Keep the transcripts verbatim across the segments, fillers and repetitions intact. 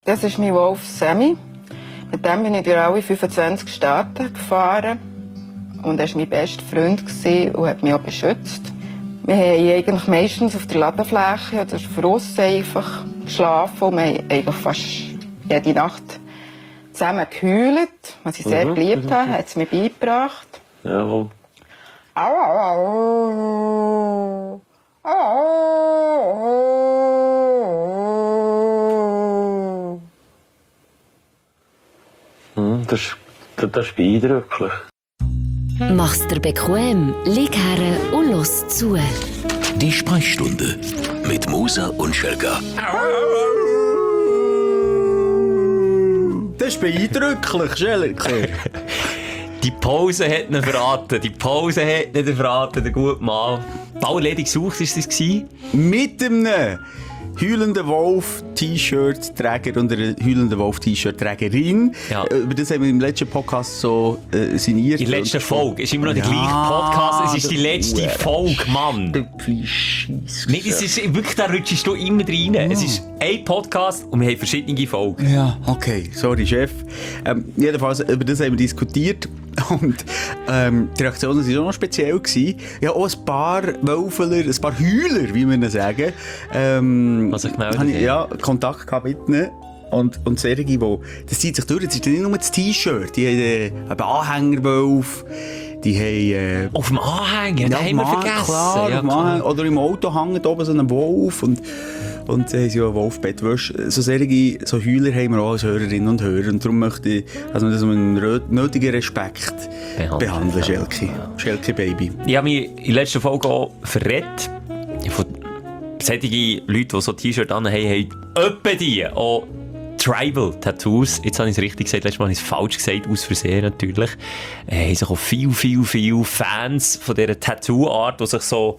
Das ist mein Wolf Sammy. Mit dem bin ich durch alle fünfundzwanzig Staaten gefahren. Und er war mein bester Freund und hat mich auch beschützt. Wir haben eigentlich meistens auf der Ladefläche oder draussen einfach geschlafen. Und wir haben eigentlich fast jede Nacht zusammen geheult, was ich sehr mhm. geliebt habe. Hat es mir beigebracht. Jawohl. Au, au, au. Au, au. Hm, das, das, das ist beeindruckend. Mach's dir bequem, lieg her und los zu. Die Sprechstunde mit Musa und Schelga. Das ist beeindruckend, Schelga. Die Pause hat ihn verraten. Die Pause hat ihn verraten, der gute Mann. Bauerledig gesucht war das? Mit einem heulenden Wolf-T-Shirt-Träger und einer heulenden Wolf-T-Shirt-Trägerin. Ja. Über das haben wir im letzten Podcast so äh, signiert. Die letzte Folge. Es ist immer noch der ja, gleiche Podcast. Es ist die letzte Folge, Mann. Nein, es ist wirklich, da rutschst du immer rein. Ja. Es ist ein Podcast und wir haben verschiedene Folgen. Ja, okay. Sorry, Chef. Ähm, jedenfalls, über das haben wir diskutiert. Und ähm, die Reaktionen waren auch noch speziell gewesen. Ja, auch ein paar Wölfeler, ein paar Heuler, wie wir sagen. Ähm, Was ich gemeldet habe. Ja, Kontakt gehabt mit ihnen. Und, und solche, wo, das zieht sich durch. Das ist nicht nur das T-Shirt. Die haben äh, einen Anhängerwolf. Die haben... Äh, auf dem Anhänger? Ja, haben wir vergessen. Klar, ja, klar. Oder im Auto hängt oben so ein Wolf. Und, und äh, so ein Wolfbettwäsche. So solche, so Heuler haben wir auch als Hörerinnen und Hörer. Und darum möchte ich, also das mit einem nötigen Respekt behandeln, behandeln Schelke. Ja. Schelke Baby. Ich habe mich in der letzten Folge auch verrät. Von solchen Leuten, die so T-Shirts anhaben, haben etwa die auch Tribal-Tattoos. Jetzt habe ich es richtig gesagt, letztes Mal habe ich es falsch gesagt, aus Versehen natürlich. Äh, haben sich auch viel, viel, viel Fans von dieser Tattoo-Art, die sich so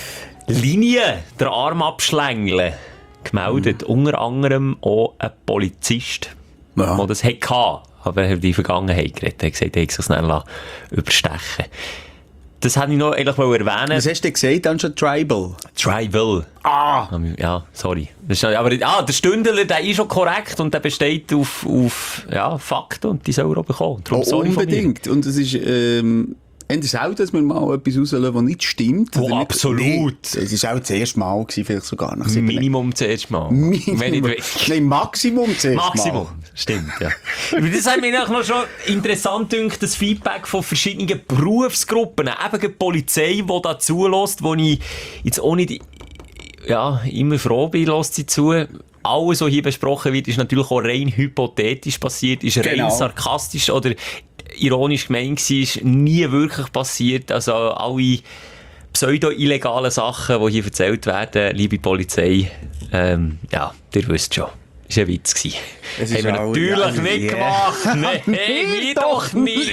Linien den Arm abschlängeln, gemeldet. Mhm. Unter anderem auch ein Polizist, ja. der das hatte. Aber er hat die Vergangenheit geredet. Er hat gesagt, er hat sich schnell überstechen. Das wollte ich noch eigentlich erwähnen. Was hast du gesagt, dann schon Tribal? Tribal. Ah! Ja, sorry. Das ist, aber ah, der Stündler, der ist schon korrekt und der besteht auf, auf ja, Fakten und die soll er auch bekommen. Darum, oh, unbedingt. Und es ist... Ähm Und es ist auch, dass wir mal etwas rauslassen, das nicht stimmt. Oh, absolut. Es war auch das erste Mal, gewesen, vielleicht sogar nach Minimum das erste Mal. Minimum. Nein, Maximum das erste Maximum. Mal. Stimmt, ja. Aber das hat mir noch schon interessant gedacht, das Feedback von verschiedenen Berufsgruppen, eben die Polizei, die da zulässt, wo ich jetzt auch nicht, ja, immer froh bin, lässt sie zu. Alles, was hier besprochen wird, ist natürlich auch rein hypothetisch passiert, ist rein genau. sarkastisch oder ironisch gemeint war, ist nie wirklich passiert. Also alle pseudo-illegalen Sachen, die hier erzählt werden, liebe Polizei, ähm, ja, ihr wisst schon. Das war ein Witz. Das haben wir natürlich ja, nicht yeah. gemacht. Nein, wie doch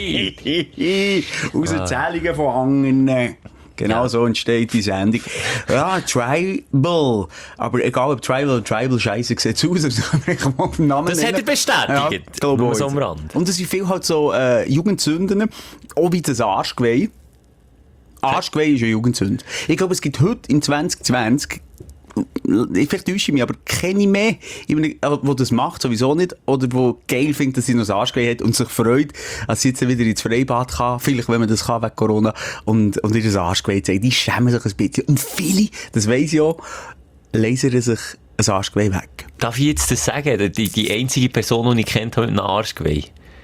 nicht. Aus Erzählungen von anderen. Genau ja. so entsteht die Sendung. Ja, Tribal. Aber egal ob Tribal oder Tribal, scheiße sieht es aus. Das Namen hat er bestätigt. Ja, nur so am Rand. Und es sind viel halt so äh, Jugendsünden, auch wie das Arschgeweih. Arschgeweih ist eine Jugendsünde. Ich glaube, es gibt heute im zwanzig zwanzig, vielleicht täusche ich mich, aber kenne ich mehr, wo das macht, sowieso nicht, oder wo geil findet, dass sie noch das Arschgeweih hat und sich freut, als sie jetzt wieder ins Freibad kann, vielleicht, wenn man das kann, wegen Corona, und, und ihr das Arschgeweih zeigt. Die schämen sich ein bisschen. Und viele, das weiss ich auch, lasern sich ein Arschgeweih weg. Darf ich jetzt das sagen? Die, die einzige Person, die ich kennt, hat mit einem Arschgeweih.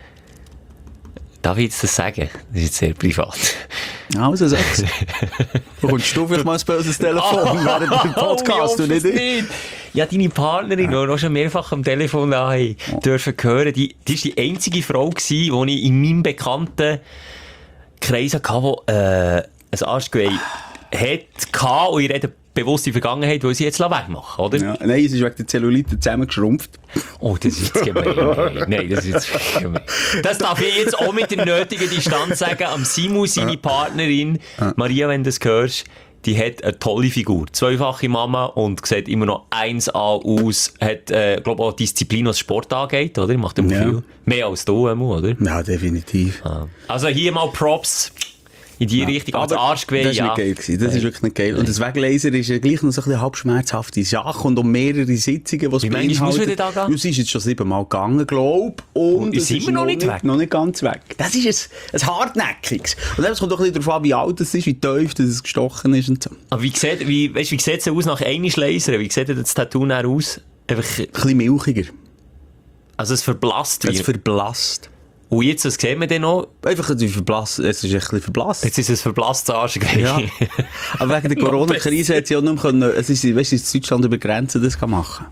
Darf ich jetzt das sagen? Das ist jetzt sehr privat. Also sag's. Bekommst du vielleicht mal ein böses Telefon oh, während dem Podcast, oh, du nicht? nicht? Ja, deine Partnerin, die ja. auch schon mehrfach am Telefon haben oh. dürfen hören, die, die ist die einzige Frau gewesen, die ich in meinem bekannten Kreis hatte, die äh, ein Arschgeweih hatte und ich rede bewusst die Vergangenheit, weil sie jetzt wegmachen, oder? Ja, nein, es ist wegen der Zellulite zusammengeschrumpft. Oh, das ist jetzt gemein. Nein, das ist jetzt gemein. Das darf ich jetzt auch mit der nötigen Distanz sagen. Am Simu, seine Partnerin, Maria, wenn du das hörst, die hat eine tolle Figur. Zweifache Mama und sieht immer noch eins A aus. Hat, äh, glaube auch Disziplin, was Sport angeht, oder? Macht immer ja. viel. Mehr als du, oder? Ja, definitiv. Ah. Also hier mal Props. in die Richtung. Aber das Arschgeweih, das war ja. nicht geil gewesen. Das ist wirklich nicht geil. Und das Weglaser ist ja gleich noch so ein bisschen halb schmerzhafte Sache und um mehrere Sitzungen, die es Wie manchmal musst du denn da gehen? Ja, sie ist jetzt schon siebenmal gegangen, glaube ich. Und Und es sind wir noch nicht weg? Noch nicht ganz weg. Das ist ein, ein hartnäckiges. Und es kommt doch ein bisschen darauf an, wie alt es ist, wie tief es gestochen ist und so. Aber wie sieht, wie, weißt, wie sieht es aus nach einem Lasern? Wie sieht das Tattoo dann aus? Einfach, Ein bisschen milchiger. also es verblasst Es wie. verblasst. Und jetzt, was sehen wir denn noch? Einfach ein bisschen verblasst. Es ist ein bisschen verblasst. Jetzt ist es verblasstes Arschgeweih. Ja. Aber wegen der Corona-Krise hat sie auch nicht mehr können, es ist, weißt du, in Deutschland über Grenzen das kann machen.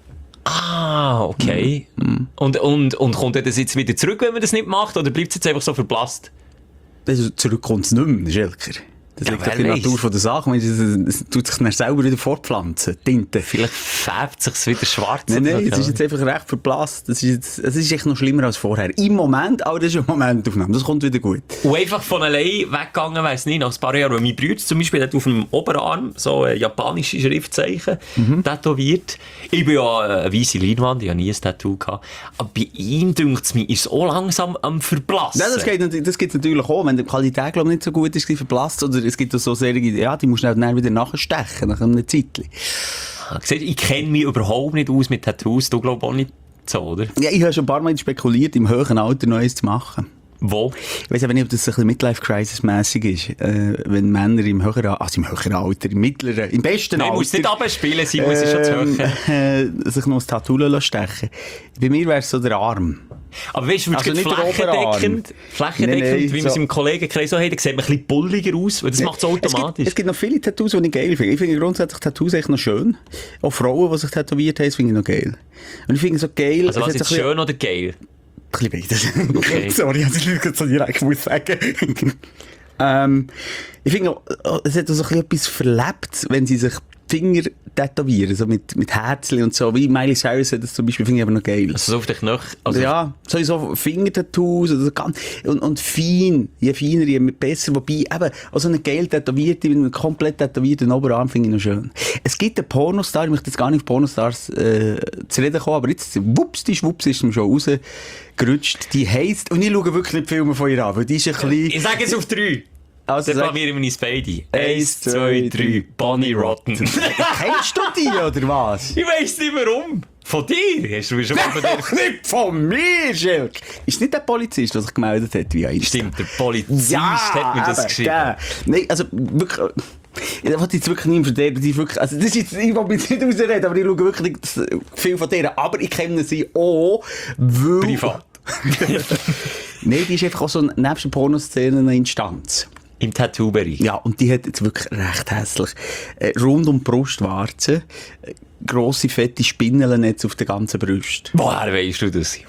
Ah, okay. Mm. Und, und, und kommt das jetzt wieder zurück, wenn man das nicht macht? Oder bleibt es jetzt einfach so verblasst? Also zurück kommt es nicht mehr, Schelker. Das Ja, liegt wer doch in der weiss. Natur von der Sache. Es, es, es tut sich dann selber wieder fortpflanzen. Tinte. Vielleicht färbt es sich wieder schwarz. Nein, nein, oder? es ist jetzt einfach recht verblasst. Es ist, jetzt, es ist echt noch schlimmer als vorher. Im Moment, aber das ist eine Momentaufnahme. Das kommt wieder gut. Und einfach von allein weggegangen, weiss nicht, nach ein paar Jahren. Weil mein Bruder zum Beispiel hat auf dem Oberarm so ein japanische Schriftzeichen Mhm. tätowiert. Ich bin ja eine weisse Leinwand, ich habe nie ein Tattoo gehabt. Aber bei ihm, dünkt es mir, ist es auch langsam am Verblassen. Ja, das geht, nat- das gibt's natürlich auch, wenn die Qualität glaub, nicht so gut ist, verblasst. Oder es gibt auch so Serien, ja, die musst du dann wieder nachstechen, nach einem Zeitchen. Ah, siehst du, ich kenne mich überhaupt nicht aus mit Tattoos. Du glaubst auch nicht so, oder? Ja, ich habe schon ein paar Mal spekuliert, im höheren Alter noch eins zu machen. Wo? Ich weiss aber nicht, ob das ein bisschen Midlife-Crisis-mässig ist. Äh, wenn Männer im höheren, also im höheren Alter, im mittleren, im besten Nein, Alter... muss nicht abspielen, sie muss schon zu ähm, hoch. äh, sich noch ein Tattoo stechen. Bei mir wäre es so der Arm. Aber weißt du, Also also nicht der flächendeckend, flächendeckend, Nein, nein, wie wir so- es im Kollegenkreis auch haben, dann sieht man ein bisschen bulliger aus, weil das macht es Es gibt, automatisch. es gibt noch viele Tattoos, die ich geil finde. Ich finde grundsätzlich Tattoos echt noch schön. Auch Frauen, die sich tätowiert haben, das finde ich noch geil. Und ich finde so geil... Also was es hat ist so ein schön oder geil? bisschen beides. Okay. Sorry, also ich muss so direkt muss sagen. ähm, ich finde, auch, es hat auch so ein bisschen etwas verlebt, wenn sie sich die Finger tätowieren, so mit, mit Herzchen und so, wie Miley Cyrus hat das zum Beispiel, finde ich aber noch geil. Also so auf dich noch... Also Ja, sowieso Fingertattoos oder so ganz, und, und fein, je feiner, je besser, wobei eben, auch so eine geil tätowierte, mit einem komplett tätowierten Oberarm finde ich noch schön. Es gibt einen Pornostar, ich möchte jetzt gar nicht auf Pornostars äh, zu reden kommen, aber jetzt, wups, die Schwups ist mir schon rausgerutscht, die heisst, und ich schaue wirklich nicht Filme von ihr an, weil die ist ein bisschen... Ich sage es auf drei. Also Dann sag- blamieren wir uns beide. Eins, Eins, zwei, drei. Bonnie Rotten. Kennst du die, oder was? Ich weiss nicht warum. Von dir? Hast du mir schon mal von dir... Doch nicht von mir, Schilk! Ist nicht der Polizist, der sich gemeldet hat, wie Insta? Stimmt, der Polizist hat mir das eben, geschrieben. gell. Nein, also wirklich... Ich wollte jetzt wirklich niemand verderben, die ist wirklich, also das ist jetzt, ich will mich jetzt nicht rausreden, aber ich schaue wirklich nicht viel von denen, aber ich kenne sie auch, weil... Privat. Nein, die ist einfach auch so eine, nebst der Pornoszene eine Instanz. Im Tattoo-Bereich. Ja, und die hat jetzt wirklich recht hässlich. Äh, rund um die Brustwarze, äh, grosse, fette Spinnelnetze auf der ganzen Brust. Woher weisst du das?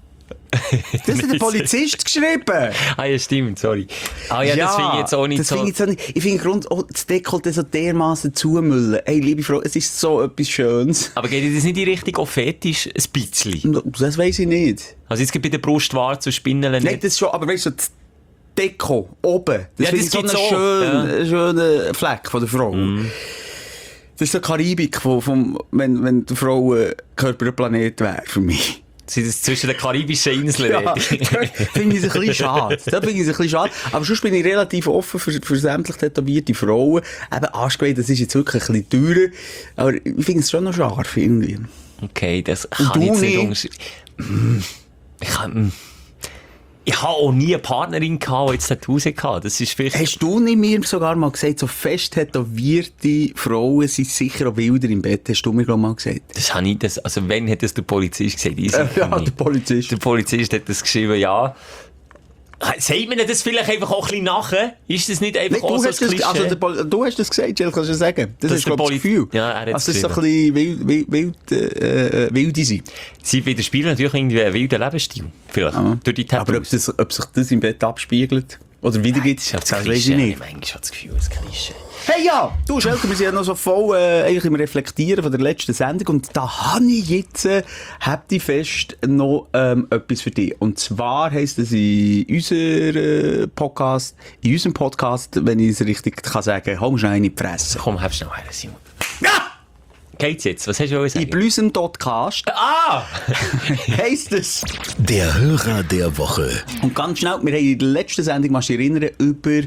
Das hat der Polizist geschrieben! Ah ja, stimmt, sorry. Ah ja, das finde ich jetzt auch nicht das so... finde ich jetzt auch nicht. Ich finde Grund, oh, das Dekolleté so dermassen zumüllen. Ey, liebe Frau, es ist so etwas Schönes. Aber geht dir das nicht in Richtung auch fetisch? Ein bisschen. Das weiss ich nicht. Also jetzt gibt bei der Brustwarze und Spinneln Nein, nicht. das schon, aber weißt du, das Deko, oben, das Ja, finde das ich so einen gibt's auch, schönen, schönen Fleck von der Frau. Mhm. Das ist so Karibik, wo, vom, wenn, wenn die Frau ein Körperplanet wäre, für mich. Sind das zwischen den karibischen Inseln? Ja, dort? finde ich es ein bisschen schade. Da finde ich es ein bisschen schade. Aber sonst bin ich relativ offen für, für sämtlich tätowierte Frauen. Eben, Arschgeweih, das ist jetzt wirklich ein bisschen teurer. Aber ich finde es schon noch scharf irgendwie. Okay, das Und kann ich du jetzt nicht nicht? unterschreiben. Ich kann... Ich habe auch nie eine Partnerin gehabt, die jetzt Tattoos hatte. Das ist vielleicht... Hast du nicht mir sogar mal gesagt, so fest tätowierte Frauen sind sicher auch wilder im Bett? Hast du mir glaub mal gesagt? Das habe ich... Das, also wenn hat das der Polizist gesagt? Ich Äh, sicher ja, nicht. der Polizist. Der Polizist hat das geschrieben, ja. Sagt man das vielleicht einfach auch ein bisschen nachher? Ist das nicht einfach Nee, auch du, so hast ein das, Klischee? also der Pol- du hast das gesagt, Jill, kannst du sagen. Das, Das ist, der glaube ich, das Poli- Gefühl. Ja, er hat's also, das ist so ein bisschen wild, wild, wild, äh, äh, wilde sein. Sie widerspiegeln natürlich irgendwie einen wilden Lebensstil. Vielleicht. Durch die Aber ob, Tattoos. das, ob sich das im Bett abspiegelt oder wiedergibt, Das ist ja das, das weiß Klischee. ich nicht. Ich habe manchmal das Gefühl, das Klischee. Hey ja, du Schelker, wir sind ja noch so voll äh, eigentlich im Reflektieren von der letzten Sendung und da habe ich jetzt äh, habt ich fest noch ähm, etwas für dich. Und zwar heisst es in unserem Podcast, in unserem Podcast, wenn ich es richtig kann sagen, hau mir schnell in die Fresse. Komm, hab schnell einen, Simon. Ja! geht's jetzt? Was hast du In gesagt? Blüsem.cast Ah! heisst es. Der Hörer der Woche. Und ganz schnell, wir haben in der letzten Sendung, kannst du dich erinnern, über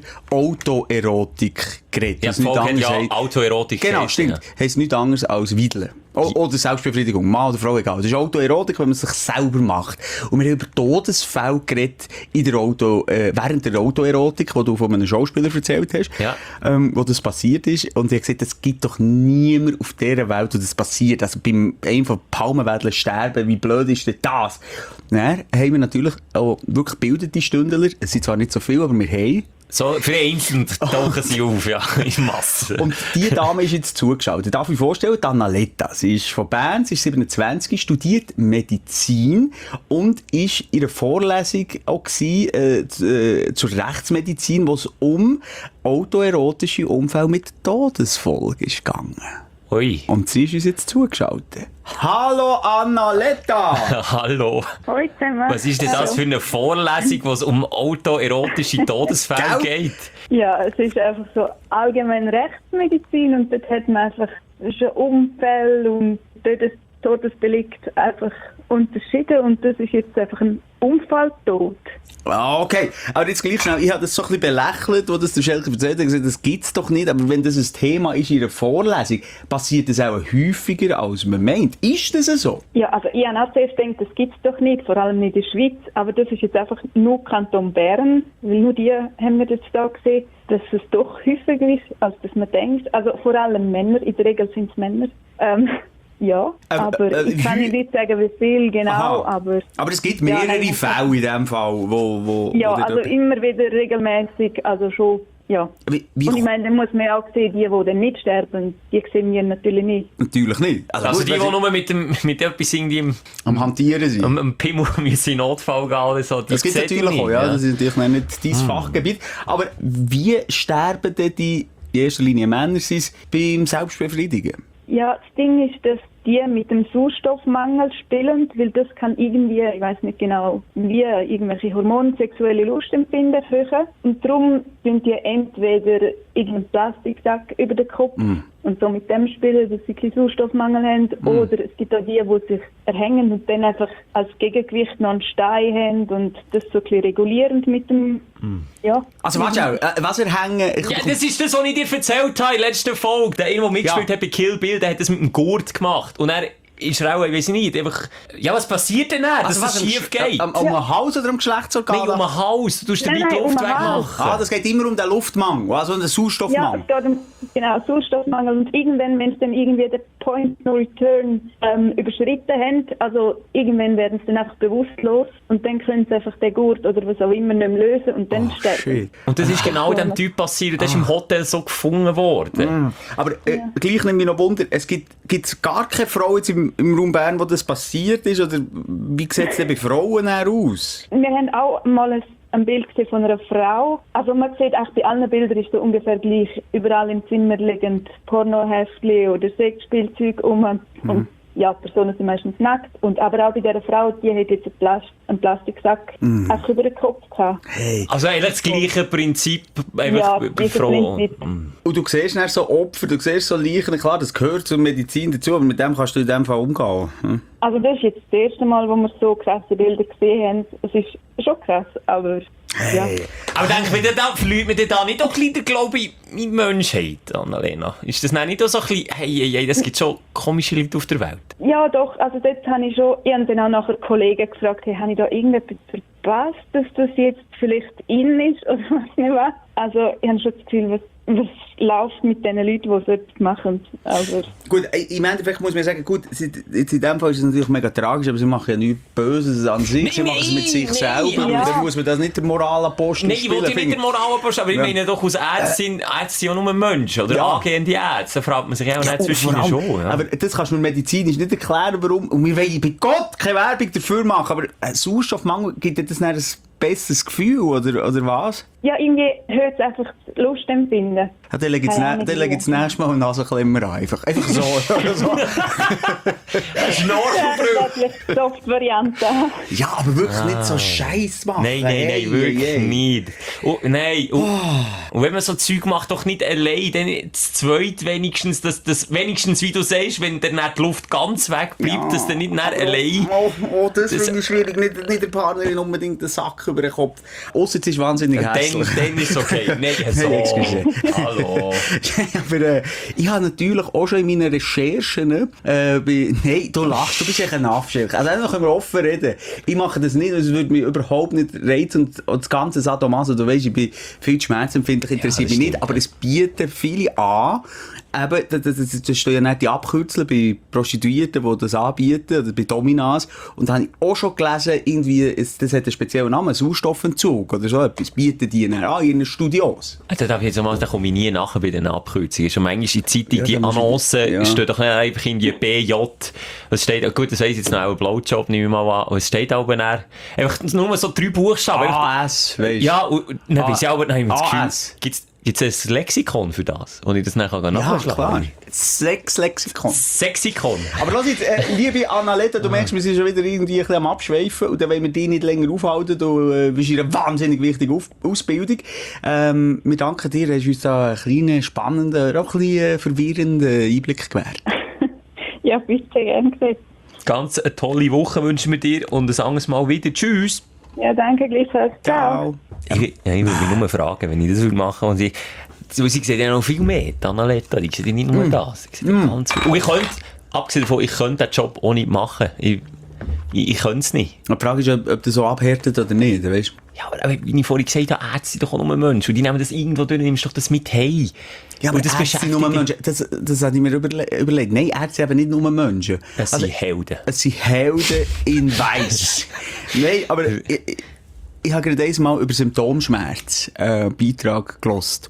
Autoerotik geredet. Ja, Was die nicht Folge hat anderes ja heisst- Autoerotik Genau, geheißen, stimmt. ja. Heisst nichts anderes als Wiedeln. O oder Selbstbefriedigung. Mann oder Frau, egal. Das ist Autoerotik, wenn man es sich selber macht. Und wir haben über Todesfälle geredet in der Auto, äh, während der Autoerotik, die du von einem Schauspieler erzählt hast, Ja. ähm, wo das passiert ist. Und ich habe gesagt, es gibt doch niemand auf dieser Welt, wo das passiert. Also beim einem von Palmenwedeln sterben, wie blöd ist denn das? Dann haben wir natürlich auch wirklich gebildete Stündler. Es sind zwar nicht so viele, aber wir haben. So, vereinzelt tauchen sie auf, ja, in Massen. Und die Dame ist jetzt zugeschaut. Ich darf mir vorstellen, die Annaletta. Sie ist von Bern, sie ist siebenundzwanzig, studiert Medizin und ist in einer Vorlesung auch gewesen, äh, z- äh, zur Rechtsmedizin, wo es um autoerotische Unfälle mit Todesfolge ist gegangen. Ui. Und sie ist uns jetzt zugeschaltet. Hallo Annaletta! Hallo. Hallo zusammen. Was ist denn das für eine Vorlesung, wo es um autoerotische Todesfälle Gell? geht? Ja, es ist einfach so allgemein Rechtsmedizin und dort hat man einfach schon Unfälle und dort ist Todesdelikt einfach unterschieden und das ist jetzt einfach ein Unfalltod. Ah, okay. Aber jetzt gleich schnell, ich habe das so ein bisschen belächelt, wo das der Schelker erzählt hat, gesagt, das gibt's doch nicht, aber wenn das ein Thema ist in einer Vorlesung, passiert das auch häufiger, als man meint. Ist das so? Ja, also ich habe auch zuerst gedacht, das gibt es doch nicht, vor allem nicht in der Schweiz, aber das ist jetzt einfach nur Kanton Bern, weil nur die haben wir jetzt da gesehen, dass es doch häufiger ist, als dass man denkt. Also vor allem Männer, in der Regel sind es Männer. Ähm, ja, Ähm, aber äh, ich kann wie- nicht sagen, wie viel genau, Aha. aber... Aber es gibt Ja, mehrere nein, Fälle in dem Fall, wo... wo Ja, wo dort also jemand- immer wieder regelmäßig, also schon, ja. Wie, wie Und ich meine, dann muss man auch sehen, die, die dann nicht sterben, die sehen wir natürlich nicht. Natürlich nicht. Also gut, die, wenn die sie nur mit, dem, mit etwas irgendwie im, am Hantieren sind. am, am Pimmel müssen in Notfall gehen oder so, die Das gibt sieht natürlich ihr auch, nicht, ja. Das ist natürlich noch nicht dein Hm. Fachgebiet. Aber wie sterben denn die, in erster Linie Männer, sind es beim Selbstbefriedigen? Ja, das Ding ist, dass die mit dem Sauerstoffmangel spielen, weil das kann irgendwie, ich weiß nicht genau, wie irgendwelche Hormone sexuelle Lust empfinden erhöhen. Und darum sind die entweder irgendeinen Plastiksack über den Kopf und so mit dem spielen, dass sie keinen Sauerstoffmangel haben. Oder es gibt auch die, die sich erhängen und dann einfach als Gegengewicht noch einen Stein haben und das so ein bisschen regulierend mit dem, ja. Also warte auch, äh, was erhängen... Ich, Ja, das ist das, was ich dir erzählt habe in der letzten Folge. Der, der mitgespielt Ja. hat bei Kill Bill, der hat das mit dem Gurt gemacht. Und er ist er auch, ich weiß nicht, einfach... Ja, was passiert denn dann, dass also, was, es schief geht? Am, am, am Hals oder am Geschlechtsorgan? Nein, um den Hals. Du tust den Nein, Leuten nein, um den Luft Hals. wegmachen. Ah, das geht immer um den Luftmangel, also um den Ja, Sauerstoffmangel. es geht um genau, Sauerstoffmangel. Und irgendwann, wenn sie dann irgendwie den Point No Return ähm, überschritten haben, also irgendwann werden sie dann einfach bewusstlos und dann können sie einfach den Gurt oder was auch immer nicht mehr lösen und dann Oh, sterben. shit. Und das ist genau dem Typ passiert. Der ist im Hotel so gefunden worden. Aber äh, gleich nimmt mich noch Wunder, es gibt gibt's gar keine Frau jetzt im, im Raum Bern, wo das passiert ist? Oder wie sieht es denn bei Frauen her aus? Wir haben auch mal ein, ein Bild gesehen von einer Frau. Also man sieht auch bei allen Bildern ist so ungefähr gleich. Überall im Zimmer liegen Pornoheftchen oder Sexspielzeug um. Und ja, die Personen sind meistens nackt. Und, aber auch bei dieser Frau, die hat jetzt einen, Plast einen Plastiksack einfach über den Kopf gehabt. Hey. Also eigentlich das gleiche Prinzip einfach Ja, bei dieses Frauen. Prinzip. Und du siehst dann so Opfer, du siehst so Leichen, klar, das gehört zur Medizin dazu, aber mit dem kannst du in dem Fall umgehen. Hm? Also das ist jetzt das erste Mal, wo wir so krasse Bilder gesehen haben. Es ist schon krass, aber ja. Aber denke mir, da verliert man da nicht auch ein bisschen den Glauben in die Menschheit, Annalena? Ist das nicht auch so ein bisschen, hey, hey, hey, das gibt schon komische Leute auf der Welt? Ja, doch. Also dort habe ich schon, ich habe dann auch nachher Kollegen gefragt, hey, habe ich da irgendetwas verpasst, dass das jetzt vielleicht in ist oder was nicht was. Also ich habe schon das Gefühl, was, was läuft mit den Leuten, die so etwas machen. Also, Gut, im Endeffekt muss man sagen, gut, sie- jetzt in dem Fall ist es natürlich mega tragisch, aber sie machen ja nichts Böses an sich, sie Nein, machen es mit sich nein, selber, ja. und dann muss man das nicht der Moralapostel Nein, ich spielen. wollte nicht finde der Moralapostel, aber ich Ja. meine doch, als Ärztin, Ärzte sind ja nur Menschen, oder Ja. angehende Ärzte, da fragt man sich auch Ja, nicht und zwischen vor ihnen allem, schon. Ja. Aber das kannst du mir medizinisch nicht erklären, warum. Und wir wollen bei Gott keine Werbung dafür machen, aber ein Sauerstoffmangel gibt ja das dann ein besseres Gefühl, oder, oder was? Ja, irgendwie hört es einfach das Lustempfinden. Ja, dann lege ich Keine das nä- das nächste Mal einen Nasenklemmer an. Einfach, einfach so. Oder so. Ja, das ist die Soft-Variante. Ja, aber wirklich nicht so Scheiß machen. Nein, nein, nein, Hey, wirklich hey, hey. nicht. Oh, nein, oh. Und wenn man so Zeug macht, doch nicht allein, dann das Zweite wenigstens, dass das wenigstens, wie du sagst, wenn dann die Luft ganz weg bleibt, Ja. dass dann nicht dann allein... Oh, oh, das, Das- finde ich schwierig. Nicht, nicht der Partnerin unbedingt den Sack über den Kopf. Ausser es ist wahnsinnig Dann, hässlich. dann ist es okay. Nein, so. Nein, excuse. Hallo. Aber äh, ich habe natürlich auch schon in meinen Recherchen, äh, bei, nein, du lachst, du bist echt ein Affschilk. Also einfach können wir offen reden. Ich mache das nicht, es würde mich überhaupt nicht reizen und, und das ganze Sadomaso, du weißt, ich bin viel schmerzempfindlich, interessiert das mich nicht, stimmt, aber es bieten viele an. Eben, das, das, das, das stehen ja nicht die Abkürzel bei Prostituierten, die das anbieten, oder bei Dominas. Und da habe ich auch schon gelesen, irgendwie, es, das hat einen speziellen Namen, Sauerstoffentzug oder so etwas, bieten die dann an in ihren Studios. Da darf ich jetzt mal, da komme ich nie nachher bei den Abkürzungen. Schon manchmal in der Zeitung, Ja, die da musst du- Annoncen, ja. steht doch nicht einfach in die B J. Es steht, gut, das weiss jetzt noch, ein Blowjob, nehme ich mal an. Und es steht aber dann, einfach nur so drei Buchstaben. Einfach- A S, weisst du. Ja, und, und dann weiss ich aber, dann habe ich das Gefühl, A S. gibt's, gibt's ein Lexikon für das? Und ich das nachher Ja, nachschlagen klar. Sechs Lexikon. Sexikon. Aber lass jetzt, äh, liebe Annaletta, du merkst, wir sind schon wieder irgendwie ein bisschen am Abschweifen und dann wollen wir dich nicht länger aufhalten. Du äh, bist in einer wahnsinnig wichtigen Auf- Ausbildung. Ähm, wir danken dir, hast uns da einen kleinen, spannenden, auch ein bisschen äh, verwirrenden Einblick gewährt. Ja, bitte, gern gesehen. Ganz eine tolle Woche wünschen wir dir und ein anderes Mal wieder. Tschüss. Ja, danke gleichfalls. Ciao. Ich, ja, ich würde mich nur fragen, wenn ich das würde machen und sie, sie sieht ja noch viel mehr, die Annaletta, die sieht ja nicht nur das. Ich sehe mm. ganz viel. Und ich könnte, abgesehen davon, ich könnte den Job auch nicht machen. Ich, ich, ich könnte es nicht. Die Frage ist, ob, ob das so abhärtet oder nicht, weißt du? Ja, aber wie ich vorhin gesagt habe, Ärzte sind doch auch nur Menschen. Und die nehmen das irgendwo durch, nimmst doch das mit hey. Ja, aber Und das Ärzte sind beschäftigt nur dich. Menschen. Das, das habe ich mir überle überlegt. Nein, Ärzte haben nicht nur Menschen. Das sind Helden. Es sind Helden in Weiss. Nein, aber ich, ich, ich habe gerade einmal über Symptomschmerz äh, einen Beitrag gehört.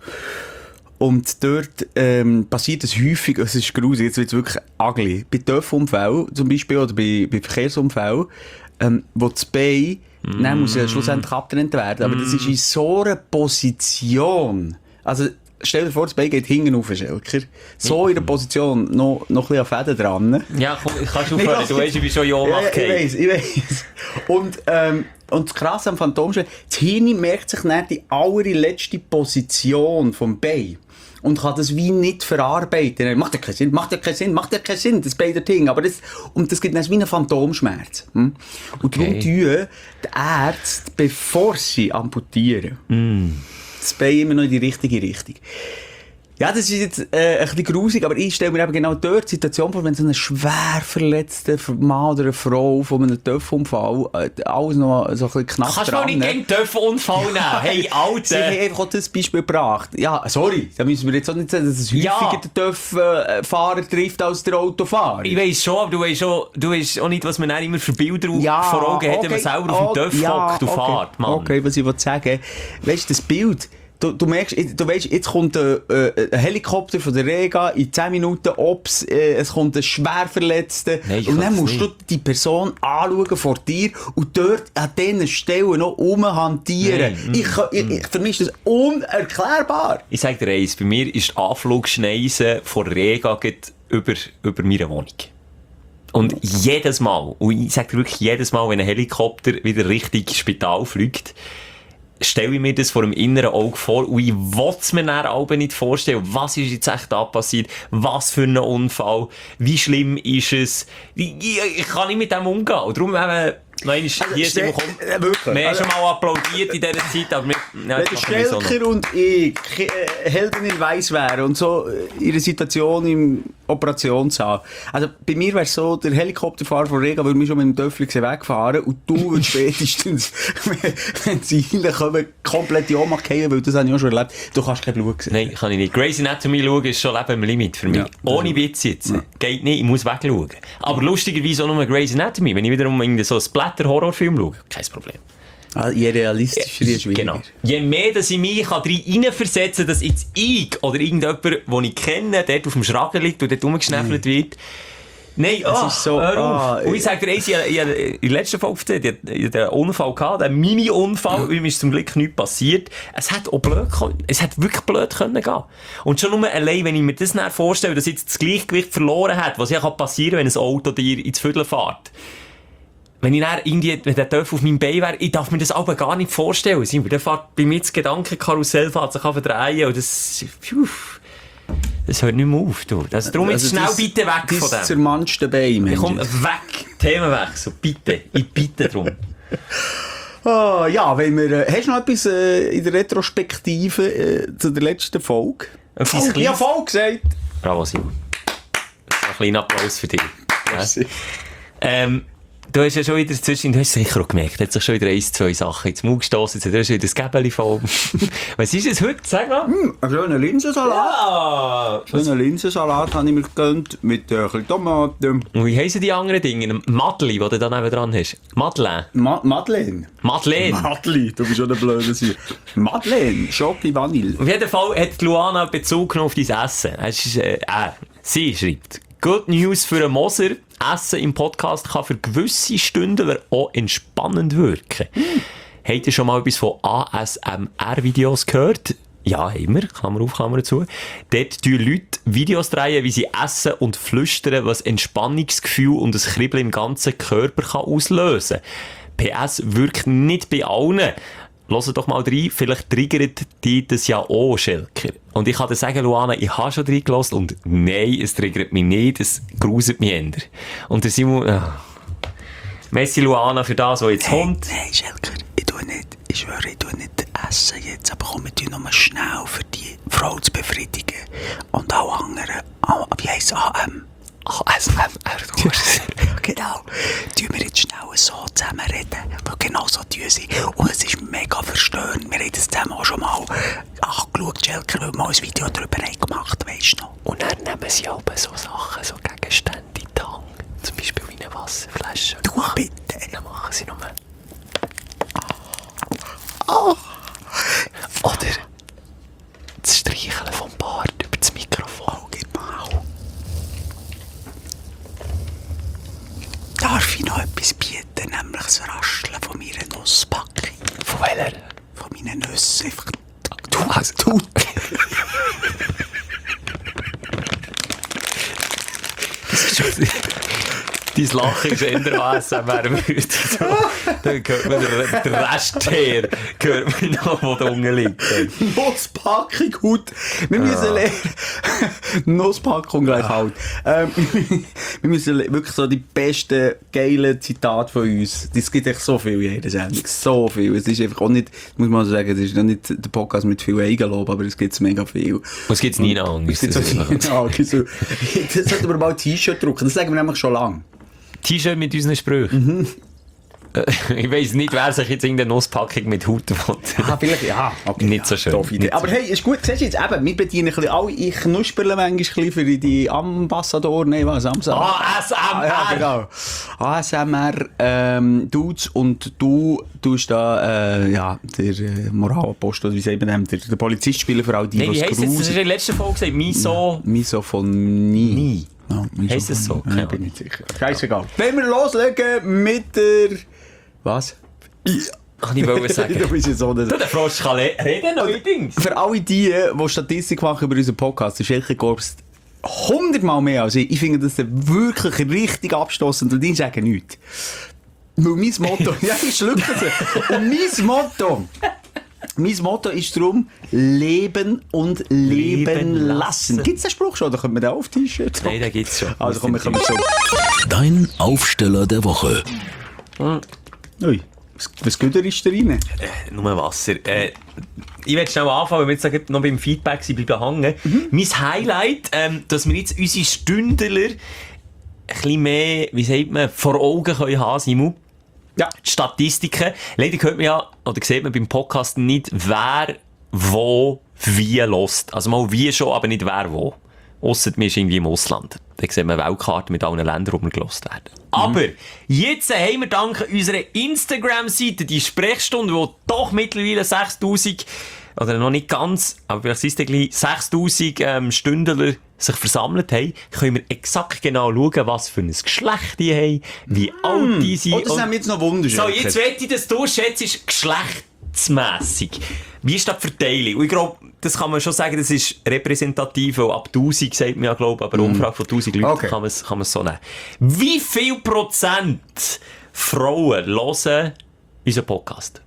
Und dort ähm, passiert es häufig, es ist gruselig, jetzt wird es wirklich ugly. Bei Töpfunfällen zum Beispiel oder bei, bei Verkehrsunfällen, ähm, wo das Bein, mm. dann muss ja schlussendlich abgetrennt werden, aber mm. das ist in so einer Position, also stell dir vor, das Bein geht hinten auf, Schelker. So in der Position, noch, noch ein bisschen an Fäden dran. Ja, komm, kannst du aufhören, du weißt, ich bin schon ja Ja, ich weiss, ich weiss. Und, ähm, und das Krasse am Phantomschmerz, das Hirn merkt sich nicht die allerletzte Position vom Bein. Und kann das wie nicht verarbeiten. Macht ja keinen Sinn, macht ja keinen Sinn, macht ja keinen Sinn, das beide Ding. Aber das, und das gibt dann wie einen Phantomschmerz. Hm? Und Okay. darum tun die Ärzte, bevor sie amputieren, Mm. das Bein immer noch in die richtige Richtung. Ja, das ist jetzt äh, ein bisschen grusig, aber ich stelle mir eben genau dort die Situation vor, wenn so ein schwer verletzter Mann oder eine Frau von einem Töpfunfall äh, alles noch so ein bisschen knapp Kannst du mal nicht gegen Töpfunfall nehmen? Hey, Sie haben Alter! einfach auch das Beispiel gebracht. Ja, sorry, da müssen wir jetzt auch nicht sagen, dass es häufiger Ja. den Töpffahrer trifft als der Autofahrer. Ich weiss schon, aber du weißt schon, du weißt auch nicht, was man dann immer für Bilder Ja, vor Augen hat, okay. wenn man selber auf dem Oh, Töpf ja, hockt und okay. fährt, Mann. Okay, was ich will sagen, weißt du, das Bild, du, du merkst, du weißt, jetzt kommt ein, äh, ein Helikopter von der Rega in zehn Minuten, ob's, äh, es kommt ein Schwerverletzter. Nein, ich und kann dann das musst du nicht. die Person anschauen vor dir und dort an diesen Stellen noch rumhantieren. Nein, Ich, kann- ich, ich, für mich ist das unerklärbar. Ich sag dir eins, bei mir ist die Anflugschneise von Rega geht über, über meine Wohnung. Und jedes Mal, und ich sag dir wirklich jedes Mal, wenn ein Helikopter wieder Richtung Spital fliegt, stelle ich mir das vor dem inneren Auge vor und ich will es mir dann aber nicht vorstellen. Was ist jetzt echt da passiert? Was für ein Unfall? Wie schlimm ist es? Ich, ich, ich kann nicht mit dem umgehen. Und darum haben nein, hier sind wir gekommen. Äh, wirklich. Wir haben Also- schon mal applaudiert in dieser Zeit, aber wir, ja, Wenn jetzt der machen wir so noch. Stelker und ich äh, Helden in Weiss wären und so äh, ihre Situation im Operationssaal. Also bei mir wäre es so, der Helikopterfahrer von Rega würde mich schon mit dem Töffel wegfahren und du würdest spätestens, wenn- wenn sie reinkommen, komplett die Ohnmacht fallen, weil das habe ich auch schon erlebt, du kannst kein Blut sehen. Nein, kann ich nicht. Grey's Anatomy schauen ist schon Leben im Limit für mich. Ja, Ohne Witz jetzt. Geht nicht, ich muss wegschauen. Aber lustigerweise auch nur Grey's Anatomy. Wenn ich wiederum in so einen Splatter-Horrorfilm schaue, kein Problem. Ah, je realistischer, je schwieriger. Genau. Je mehr, dass ich mich reinversetzen kann, dass jetzt ich oder irgendjemand, den ich kenne, dort auf dem Schragen liegt und dort rumgeschnäffelt wird, Nein, Es oh, ist so, hör auf. ah, Und ich sag dir eins, ich habe ich habe in der letzten Folge erzählt, ich hatte den Unfall gehabt, einen Mini-Unfall, weil mir ist zum Glück nichts passiert. Es hat auch blöd können, es hat wirklich blöd können gehen. Und schon nur allein, wenn ich mir das nachher vorstelle, dass jetzt das Gleichgewicht verloren hat, was ja passieren kann, wenn ein Auto dir ins Viertel fährt. Wenn ich dann irgendwie, wenn der Töpf auf meinem Bein wäre, ich darf mir das aber gar nicht vorstellen. Der fährt bei mir das Gedankenkarussell, fährt sich verdrehen und das, pfiuh, das hört nicht mehr auf, du. Das, darum jetzt Also schnell dies- bitte weg dies von dem. zermanschte Bein, Ich komm Mensch. weg, Themenwechsel, bitte, ich bitte drum. Ah, ja, wenn wir, äh, hast du noch etwas äh, in der Retrospektive äh, zu der letzten Folge? Etwas Oh, ich habe Kleines? Folge gesagt. Bravo, Simon. Ein kleiner Applaus für dich. Merci. Ähm, du hast ja schon wieder zwischen, du hast sicher auch gemerkt, hat sich schon wieder ein, zwei Sachen ins Maul gestossen, jetzt hast du wieder das Gäbeli voll. Was ist es heute? Sag mal. Ein schöner Linsensalat. Ah! Schöner Linsensalat habe ich mir gegönnt, mit äh, ein bisschen Tomaten. Und wie heissen die anderen Dinge? Madli, die du da neben dran hast. Madeleine. Ma Madeleine. Madeleine. Madeleine, du bist schon der blöde Sieg. Madeleine, Schoki Vanille. Auf jeden Fall hat Luana Bezug genommen auf dein Essen. Es ist, äh, äh, sie schreibt, Good News für einen Moser. Essen im Podcast kann für gewisse Stunden auch entspannend wirken. Hm. Habt ihr schon mal etwas von A S M R-Videos gehört? Ja, immer. Klammer auf, Klammer zu. Dort tun Leute Videos drehen, wie sie essen und flüstern, was Entspannungsgefühl und ein Kribbeln im ganzen Körper kann auslösen kann. P S wirkt nicht bei allen. Hört doch mal rein, vielleicht triggert die das ja auch, Schelker. Und ich kann dir sagen, Luana, ich habe schon reingelassen und nein, es triggert mich nicht, es gruselt mich eher. Und der Simon, äh, merci Luana für das, was jetzt kommt. Nein, Schelker, ich tue nicht, ich schwöre, ich tue nicht essen jetzt, aber komm, ich tue nur schnell für die Frau zu befriedigen. Und auch andere, ah, wie heisst es, A M? Ach, S M R, du hast Ja, genau. Tun wir jetzt schnell so zusammen reden, weil genau so tun sie. Und es ist mega verstörend. Wir haben das zusammen auch schon mal angeschaut, Schelker, weil wir mal ein Video darüber haben gemacht, weisst du noch? Und dann nehmen sie aber so Sachen, so Gegenstände in die Hand. Zum Beispiel wie eine Wasserflasche. Du bitte. Dann machen sie nur. Oh. Oder das Streicheln vom Bart über das Mikrofon. Oh, gib mal auch. Darf ich noch etwas bieten, nämlich das Rascheln von meiner Nusspackung? Von welcher? Von meinen Nüssen. Einfach- Du hast du. Das ist schon. Dein Lachen ist eher A S M R-würdig. So. Dann hört man den, den Rest her, hört man noch, wo da unten liegt. Nusspackung, Haut. Wir müssen lernen. Nusspackung gleich Haut. Ähm, wir müssen le- wirklich so die besten, geilen Zitate von uns. Es gibt echt so viel in jeder Sendung. So viel. Es ist einfach auch nicht, muss man sagen, es ist noch nicht der Podcast mit viel Eigenlob, aber es gibt mega viel. Was gibt's nie noch anders? Es gibt so, ja, so, das sollten wir mal ein T-Shirt drucken. Das sagen wir nämlich schon lange. T-Shirt mit unseren Sprüchen. Mhm. Ich weiss nicht, wer sich jetzt irgendeine Nusspackung mit Haut will. Ah, vielleicht, ja. Okay, Nicht ja, so schön. doofe Idee. Nicht so Aber hey, ist gut, siehst du jetzt eben, wir bedienen ein bisschen alle, ich knusperle manchmal ein bisschen für die Ambassador, nein, was, Amsa? A S M R! Ah, ja, genau. A S M R, ähm, Dudes, und du tust da, äh, ja, der äh, Moralapostel, wie sagt man dem, der, der Polizist spielen für all die, Nein, wie was heisst das? Das hast du grusen. in der letzten Folge gesagt. Miso... Misophonie. Nie. Ja, Misophonie. Heisst das so? Ja, ich bin nicht sicher. Scheißegal. Wenn wir loslegen mit der... Was? Kann ich wollen sagen. Du bist ja so eine... Du, der Frosch kann le- reden, neuerdings. Für alle die, die Statistik machen über unseren Podcast, ist Elke Gorbst hundertmal mehr als ich. Ich finde das wirklich richtig abstossend und die sagen nichts. Weil mein Motto... ja, ich schlucke das. Und mein Motto... Mein Motto ist darum, leben und leben, Leben lassen. lassen. Gibt es den Spruch schon? Oder können wir den auf T-Shirt? Nein, den gibt's schon. Also komm, wir kommen schon. Dein Aufsteller der Woche. Ui, was, was Güter ist da rein? Äh, nur Wasser. Äh, ich will schnell anfangen, weil wir jetzt gerade noch beim Feedback sind, bleiben hängen. Mhm. Mein Highlight, ähm, dass wir jetzt unsere Stündler ein bisschen mehr, wie sagt man, vor Augen können haben, Simon. Ja. Die Statistiken. Leider hört man ja, oder sieht man beim Podcast nicht, wer wo wie hört. Also mal wie schon, aber nicht wer wo. Ausser mir ist irgendwie im Ausland. Da sieht man Weltkarten mit allen Ländern, wo wir gehört werden. Mhm. Aber jetzt haben wir dank unserer Instagram-Seite die Sprechstunde, die doch mittlerweile sechstausend oder noch nicht ganz, aber vielleicht sind es gleich sechstausend ähm, Stündler sich versammelt haben, können wir exakt genau schauen, was für ein Geschlecht die haben, wie mm. alt die sind. Oh, das haben wir jetzt noch wunderschön. So, jetzt möchte ich, dass du schätzt, geschlechtsmässig. Wie ist das die Verteilung? Und ich glaube, das kann man schon sagen, das ist repräsentativ, weil ab tausend sagt man ja, glaube ich, aber eine Umfrage von tausend Leuten okay. kann man es kann man so nehmen. Wie viel Prozent Frauen hören unseren Podcast?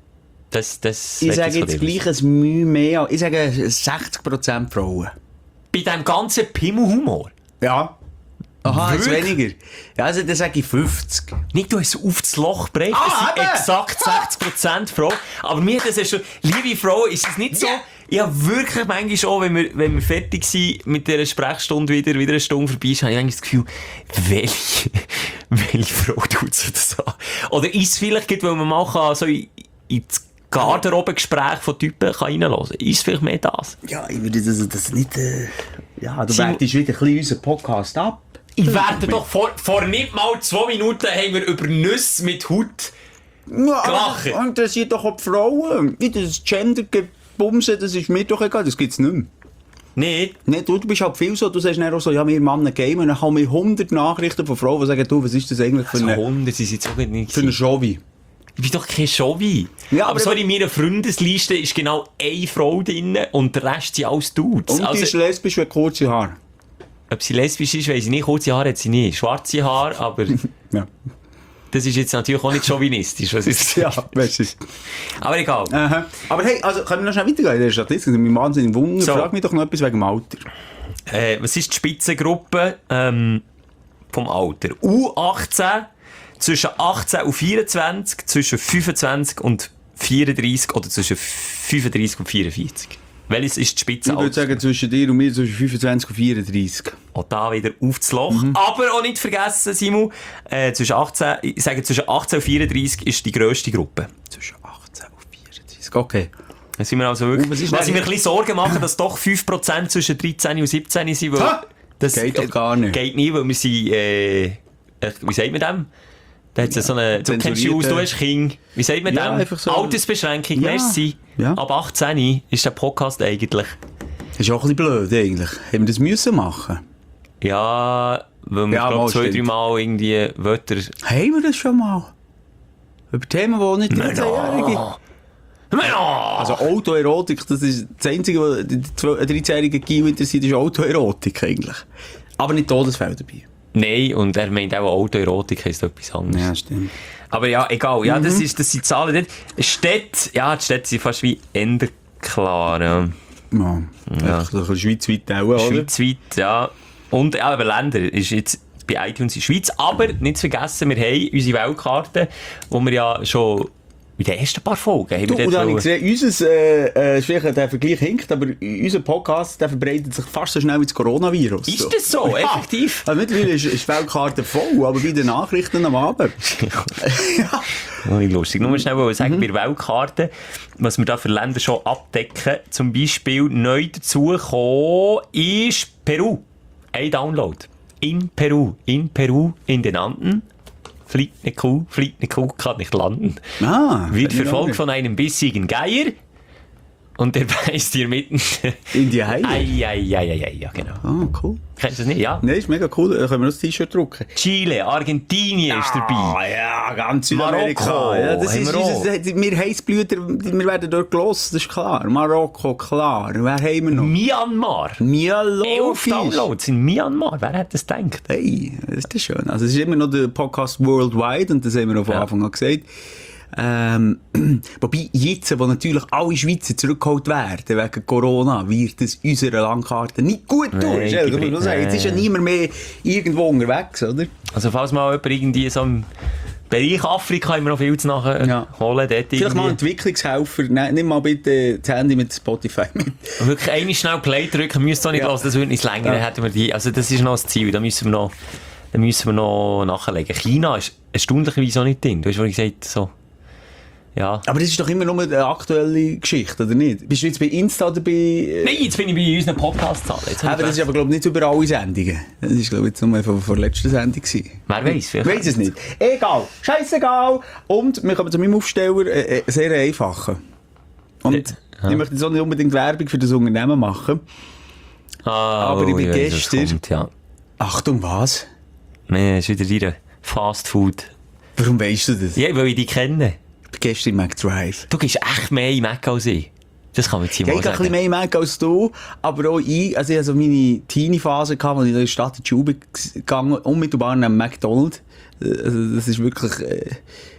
Das, das ich sage jetzt gleich ein Mühe mehr. Ich sage sechzig Prozent Frauen. Bei diesem ganzen Pimmelhumor? Ja. Aha, jetzt weniger. Ja, also dann sage ich fünfzig. Nicht, du hast es auf das Loch gebracht. Ah, es sind eben. exakt sechzig Prozent Frauen. Aber mir hat das ja schon... Liebe Frau, ist es nicht so... Yeah. Ich habe wirklich manchmal schon, wenn wir, wenn wir fertig sind mit dieser Sprechstunde, wieder, wieder eine Stunde vorbei ist, habe ich eigentlich das Gefühl, welche, welche Frau tut sich das an? Oder ist es vielleicht, weil man mal kann, so in, in das Garderobengespräch von Typen kann reinhören kann? Ist es vielleicht mehr das? Ja, ich würde das, das nicht... Äh, ja, du wertest wieder ein bisschen unseren Podcast ab. Ich werde doch vor, vor nicht mal zwei Minuten haben wir über Nüsse mit Haut ja, gelacht. Das interessiert doch auch die Frauen. Wie das Gender-Gebumsen, das ist mir doch egal, das gibt's nicht mehr. Nee. Nee, du, du bist halt viel so, du sagst dann auch so, ja, wir Männer gamen, und dann haben wir hundert Nachrichten von Frauen, die sagen, du, was ist das eigentlich für eine... Also hundert sind jetzt auch nicht. Für eine Showy. Ich bin doch kein Showy. Ja, aber, aber so in meiner Freundesliste ist genau eine Frau drin und der Rest sind alles Dudes. Und die also, ist lesbisch und kurze Haare. Ob sie lesbisch ist, weiss ich nicht. Kurze Haare hat sie nicht. Schwarze Haare, aber... ja. Das ist jetzt natürlich auch nicht chauvinistisch, was ist ja, weißt du. Aber egal. Aha. Aber hey, also können wir noch schnell weitergehen in der Statistik? Ich bin wahnsinnig Wunder. So. Frag mich doch noch etwas wegen dem Alter. Äh, was ist die Spitzengruppe ähm, vom Alter? U achtzehn, zwischen achtzehn und vierundzwanzig, zwischen fünfundzwanzig und vierunddreissig oder zwischen fünfunddreissig und vierundvierzig. Welches ist die Spitze? Ich würde sagen, zwischen dir und mir zwischen fünfundzwanzig und vierunddreissig. Auch da wieder auf das Loch. Mhm. Aber auch nicht vergessen, Simon, äh, zwischen achtzehn, ich sage, zwischen achtzehn und vierunddreissig ist die grösste Gruppe. Zwischen achtzehn und vierunddreissig, okay. Da sind wir also wirklich, was, was ich mir ein bisschen Sorgen machen, dass doch fünf Prozent zwischen dreizehn und siebzehn sind. Weil das geht doch gar nicht. Geht nicht, weil wir sind, äh, wie sagt man dem? Da hat's ja so eine, du kennst dich aus, du hast Kinder. Wie sagt man ja, dem? So Altersbeschränkung, ja. Merci. Ja. Ab achtzehn ist der Podcast eigentlich. Das ist auch ein bisschen blöd, eigentlich. Haben wir das müssen machen? Ja, weil wir, ja, glaube zwei, drei Mal irgendwie Wörter... Haben wir das schon mal? Über Themen, die nicht dreizehnjährige... Also Autoerotik, das ist das Einzige, was die dreizehnjährige Gil interessiert, ist Autoerotik eigentlich. Aber nicht Todesfälle dabei. Nein, und er meint auch, Autoerotik heisst etwas anderes. Ja, stimmt. Aber ja, egal. Ja, mhm. das, ist, das sind Zahlen dort. Städte, ja, die Städte sind fast wie Ender klar. Ja, ja. ja. Also schweizweit auch, oder? Schweizweit, ja. Und ja, aber Länder ist jetzt bei iTunes in der Schweiz. Aber nicht zu vergessen, wir haben unsere Weltkarte, wo wir ja schon in den ersten paar Folgen haben. Du, und dann habe ich gesehen, unser, äh, äh, der Vergleich hinkt, aber unser Podcast, der verbreitet sich fast so schnell wie das Coronavirus. Ist so. Das so? Ja. Effektiv? Also mittlerweile ist, ist die Weltkarte voll, aber bei den Nachrichten am Abend. ja. Oh, nicht lustig. Nur schnell sagen, mhm. bei der Weltkarte, was wir da für Länder schon abdecken, zum Beispiel neu dazugekommen ist Peru. Ein Download. In Peru. In Peru, in den Anden. Fliegt eine Kuh, fliegt eine Kuh, kann nicht landen. Ah, wird verfolgt von einem bissigen Geier und der beißt dir mitten in die Haie. Ei, ei, ei, ei, ja, genau. Ah, cool. Kennst du das nicht? Ja. Nein, ist mega cool. Da können wir noch das T-Shirt drucken. Chile, Argentinien ist dabei. Ah, ja, ganz Südamerika. Marokko. Ja, das ist wir, unser, wir Heissblüter, wir werden dort gelost, das ist klar. Marokko, klar. Wer haben wir noch? Myanmar. Ja, logisch. Elf Downloads in Myanmar. Wer hat das gedacht? Hey, das ist schön. Also es ist immer noch der Podcast Worldwide und das haben wir auch von ja. Anfang an gesagt. Ähm, wobei jetzt, wo natürlich alle Schweizer zurückgeholt werden wegen Corona, wird es unserer Landkarte nicht gut tun. Nee, ja, muss man sagen. Jetzt ist ja niemand mehr irgendwo unterwegs, oder? Also falls mal jemand irgendwie so im Bereich Afrika immer noch viel zu nachholen. Ja. Vielleicht irgendwie. Mal Entwicklungshelfer, ne, nimm mal bitte das Handy mit Spotify mit. Und wirklich einmal schnell Play drücken, müsst ihr nicht ja. los, das würde nicht länger, ja. hätten wir die. Also das ist noch das Ziel, da müssen wir noch, da müssen wir noch nachlegen. China ist erstaunlicherweise auch nicht drin. Du hast vorhin gesagt, so. Ja. Aber das ist doch immer nur eine aktuelle Geschichte, oder nicht? Bist du jetzt bei Insta oder bei... Nein, jetzt bin ich bei unseren Podcast-Zahlen. Aber das ist aber, glaube ich, nicht über alle Sendungen. Das war, glaube ich, jetzt nur von, von der letzten Sendung gewesen. Wer weiss? Ich weiss es nicht. Egal. Scheissegal. Und wir kommen zu meinem Aufsteller, äh, sehr einfachen. Und Ich möchte jetzt auch nicht unbedingt Werbung für das Unternehmen machen. Ah, Aber ich bin ja, das gestern- kommt, ja. Achtung, was? Nee, ist wieder deine Fast Food. Warum weisst du das? Ja, weil ich dich kenne. Ich bin gestern im McDrive. Du gehst echt mehr in Mac als ich. Das kann man jetzt hier Ja, mal ich habe ein bisschen sagen. mehr Mac als du, aber auch ich, also ich hatte so meine Teenie-Phase gehabt, wo ich in der Stadt in die Schule gegangen, unmittelbar neben McDonald's. Also das ist wirklich, äh,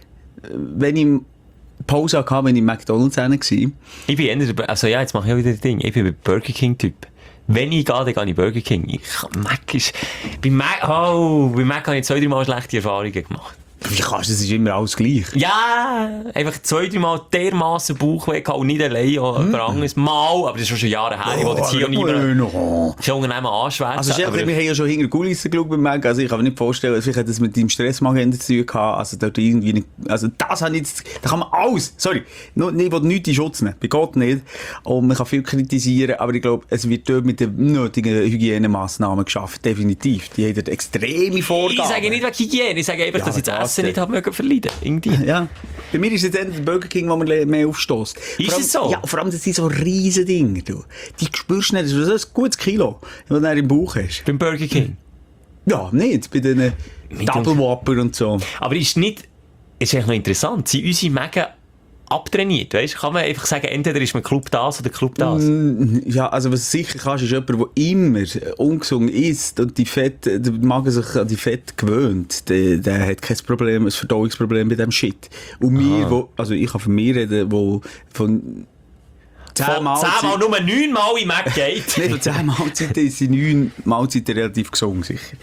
wenn ich Pause hatte, bin ich im McDonald's hinein gewesen. Ich bin eher, der- also ja, jetzt mache ich auch wieder das Ding. Ich bin ein Burger King-Typ. Wenn ich gehe, dann gehe ich Burger King. Ich, Mac ist, bei Mac, oh, bei Mac habe ich zwei, drei Mal schlechte Erfahrungen gemacht. Wie kannst du, das ist immer alles gleich. Ja, einfach zwei, drei Mal dermassen Bauchweh gehabt und nicht allein oder mm. anderes Mal, aber das ist schon schon Jahre her. Ich wollte jetzt hier auch nicht mehr Oh, das Unternehmen anschwärzen. also stell dir, aber- wir haben ja schon hinter Kulissen geschaut beim Mac, also ich kann mir nicht vorstellen, vielleicht hat das mit deinem Stressmagen zu tun gehabt, also dort irgendwie nicht, also das habe ich jetzt, da kann man alles, sorry, no, ich will nichts in Schutz nehmen, bei Gott nicht, und man kann viel kritisieren, aber ich glaube, es wird dort mit den nötigen Hygienemaßnahmen geschafft, definitiv, die haben dort extreme Vorgaben. Ich sage nicht wegen Hygiene, ich sage einfach, Ja, dass ich das das Essen nicht habe mögen verleiden. Irgendwie. Ja. Bei mir ist es jetzt der Burger King, wo man le- mehr aufstößt. Ist Vor allem- es so? Ja, vor allem, das sind so riesen Dinge, du. Die spürst du nicht, das ist ein gutes Kilo, das du im Bauch hast. Beim Burger King. Ja, nicht, bei den Nicht Double Whopper und so. Aber ist nicht, ist eigentlich noch interessant, sind unsere Mägen abtrainiert, weißt? Kann man einfach sagen, entweder ist man Club das oder Club das? Ja, also was du sicher kannst, ist jemand, der immer ungesund isst und die Fett, der Magen sich an die Fett gewöhnt, der, der hat kein Problem, ein Verdauungsproblem bei dem Shit. Und mir, wo, also ich kann von mir reden, wo von zehn Von zehn Mal Mahlzeiten, nur neun Mal in Mac geht. nicht von zehn Mahlzeiten, sind neun Mahlzeiten relativ gesund, sicher.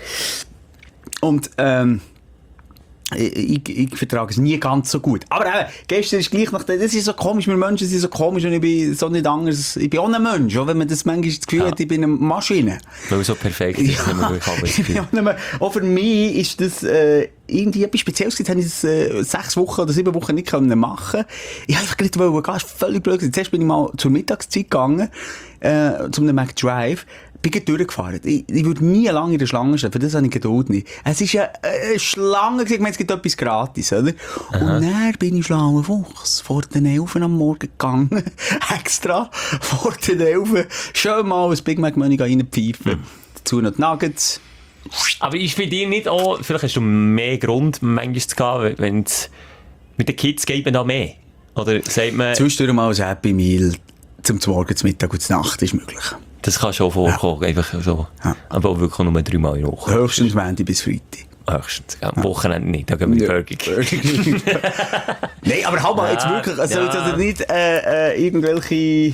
Und, ähm, Ich, ich, ich vertrage es nie ganz so gut. Aber eben, gestern ist gleich noch, das ist so komisch, wir Menschen sind so komisch und ich bin so nicht anders, ich bin auch ein Mensch, auch wenn man das manchmal das Gefühl Ja. hat, ich bin eine Maschine. Weil so perfekt ist, wenn man Ja, wirklich ich bin auch, nicht mehr, auch für mich ist das äh, irgendwie etwas Spezielles gewesen. Habe ich das äh, sechs Wochen oder sieben Wochen nicht können machen. Ich habe einfach nicht wollen gehen, das ist völlig blöd gewesen. Zuerst bin ich mal zur Mittagszeit gegangen, äh, zum McDrive. Bin gerade durchgefahren. Ich, ich würde nie lange in der Schlange stehen, für das habe ich Geduld nicht. Es ist eine, eine Schlange, ich meine, es gibt etwas gratis, oder? Aha. Und dann bin ich schlauer Fuchs vor den Elfen am Morgen gegangen, extra vor den Elfen, schön mal ein Big Mac Menü reinpfeifen, Hm. dazu noch die Nuggets. Aber ist bei dir nicht auch, vielleicht hast du mehr Grund, manchmal zu gehen, wenn es mit den Kids geht man da mehr? Oder sagt man, Zwischendurch mal ein Happy Meal zum Morgen, zum Mittag und zur Nacht ist möglich. das kann schon vorkommen, einfach so. Ja. Aber auch wirklich nur dreimal in der Woche. Höchstens Montag bis Freitag. Höchstens. Ja, am Wochenende nicht, da gehen wir in die Burger King. Nein, aber halt mal Ja, jetzt wirklich, also ja. jetzt also nicht äh, äh, irgendwelche,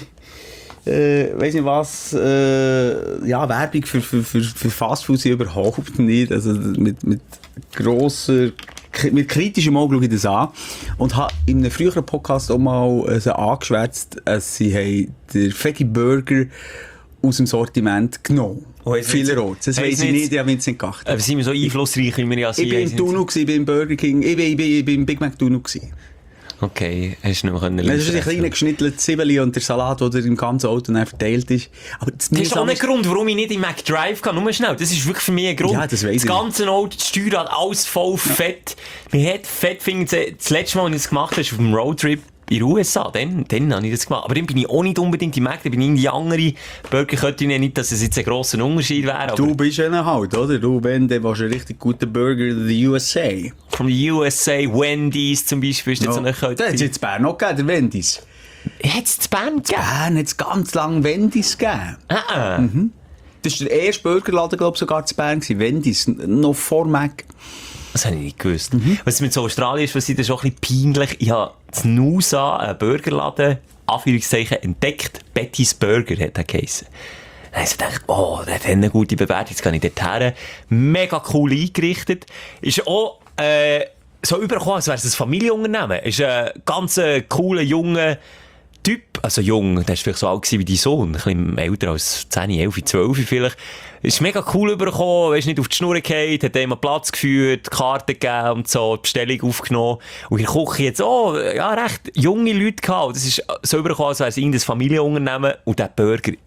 äh, weiss nicht was, äh, ja, Werbung für, für, für, für Fastfood sind überhaupt nicht. Also mit, mit grosser, mit kritischem Auge schaue ich das an. Und habe in einem früheren Podcast auch mal äh, so angeschwärzt, dass sie haben den Veggie Burger aus dem Sortiment genommen. Oh, jetzt Vielerorts. Das weiss weiss ich nicht- nicht, ich habe es nicht geachtet. Aber sind wir so einflussreich, wie wir ja Ich bin im sind? Tunnel, gewesen, ich bin im Burger King, ich bin, ich bin, ich bin im Big Mac Tunnel gewesen. Okay, hast du nicht mehr können Das ist ein liefern. kleiner geschnittelter Zwiebeln und der Salat, der im ganzen Auto dann verteilt ist. Aber das, Das ist auch Mühsame ein Grund, warum ich nicht in McDrive kann. Nur schnell, das ist wirklich für mich ein Grund. Ja, das weiss das ich. ganze Auto, das Steuerrad, alles voll Fett. Mir hat Fett, finde ich, das letzte Mal, als ich das gemacht habe, ist auf dem Roadtrip in den U S A. Dann, dann habe ich das gemacht. Aber dann bin ich auch nicht unbedingt im Mac, dann bin ich in die andere Burgerkette. Nicht, dass es jetzt ein grosser Unterschied wäre. Aber Du bist ja halt, oder? Du, wenn, dann warst du ein richtig guter Burger in den U S A. von der U S A, Wendy's zum Beispiel, ist jetzt so eine Das hat es Kette. jetzt in Bern noch gegeben, der Wendy's. Hat es zu Bern gegeben? Bern hat es ganz lange Wendy's gegeben. Ah, ah. Das war der erste Burgerladen, glaube ich, sogar zu Bern gewesen. Wendy's, noch vor Mac. Das habe ich nicht gewusst. Was mit so Australien ist, was ich das schon ein bisschen peinlich. Ich habe in N U S A einen Burgerladen, Anführungszeichen, entdeckt. Betty's Burger hat er geheissen. Dann habe ich so gedacht, oh, der hat eine gute Bewertung, jetzt gehe ich dort her. Mega cool eingerichtet. Ist auch, äh, so übergekommen, als wäre es ein Familienunternehmen. Ist ein ganz äh, cooler, junger Typ. Also jung, der war vielleicht so alt gewesen wie dein Sohn. Ein bisschen älter als zehn, elf, zwölf vielleicht. Ist mega cool übergekommen, weisst nicht auf die Schnur gefallen, hat ihm Platz geführt, Karte gegeben und so, die Bestellung aufgenommen. Und in der Küche jetzt, oh, ja, recht junge Leute gehabt. Das ist so übergekommen, als wäre es irgendein Familienunternehmen. Und der Burger ist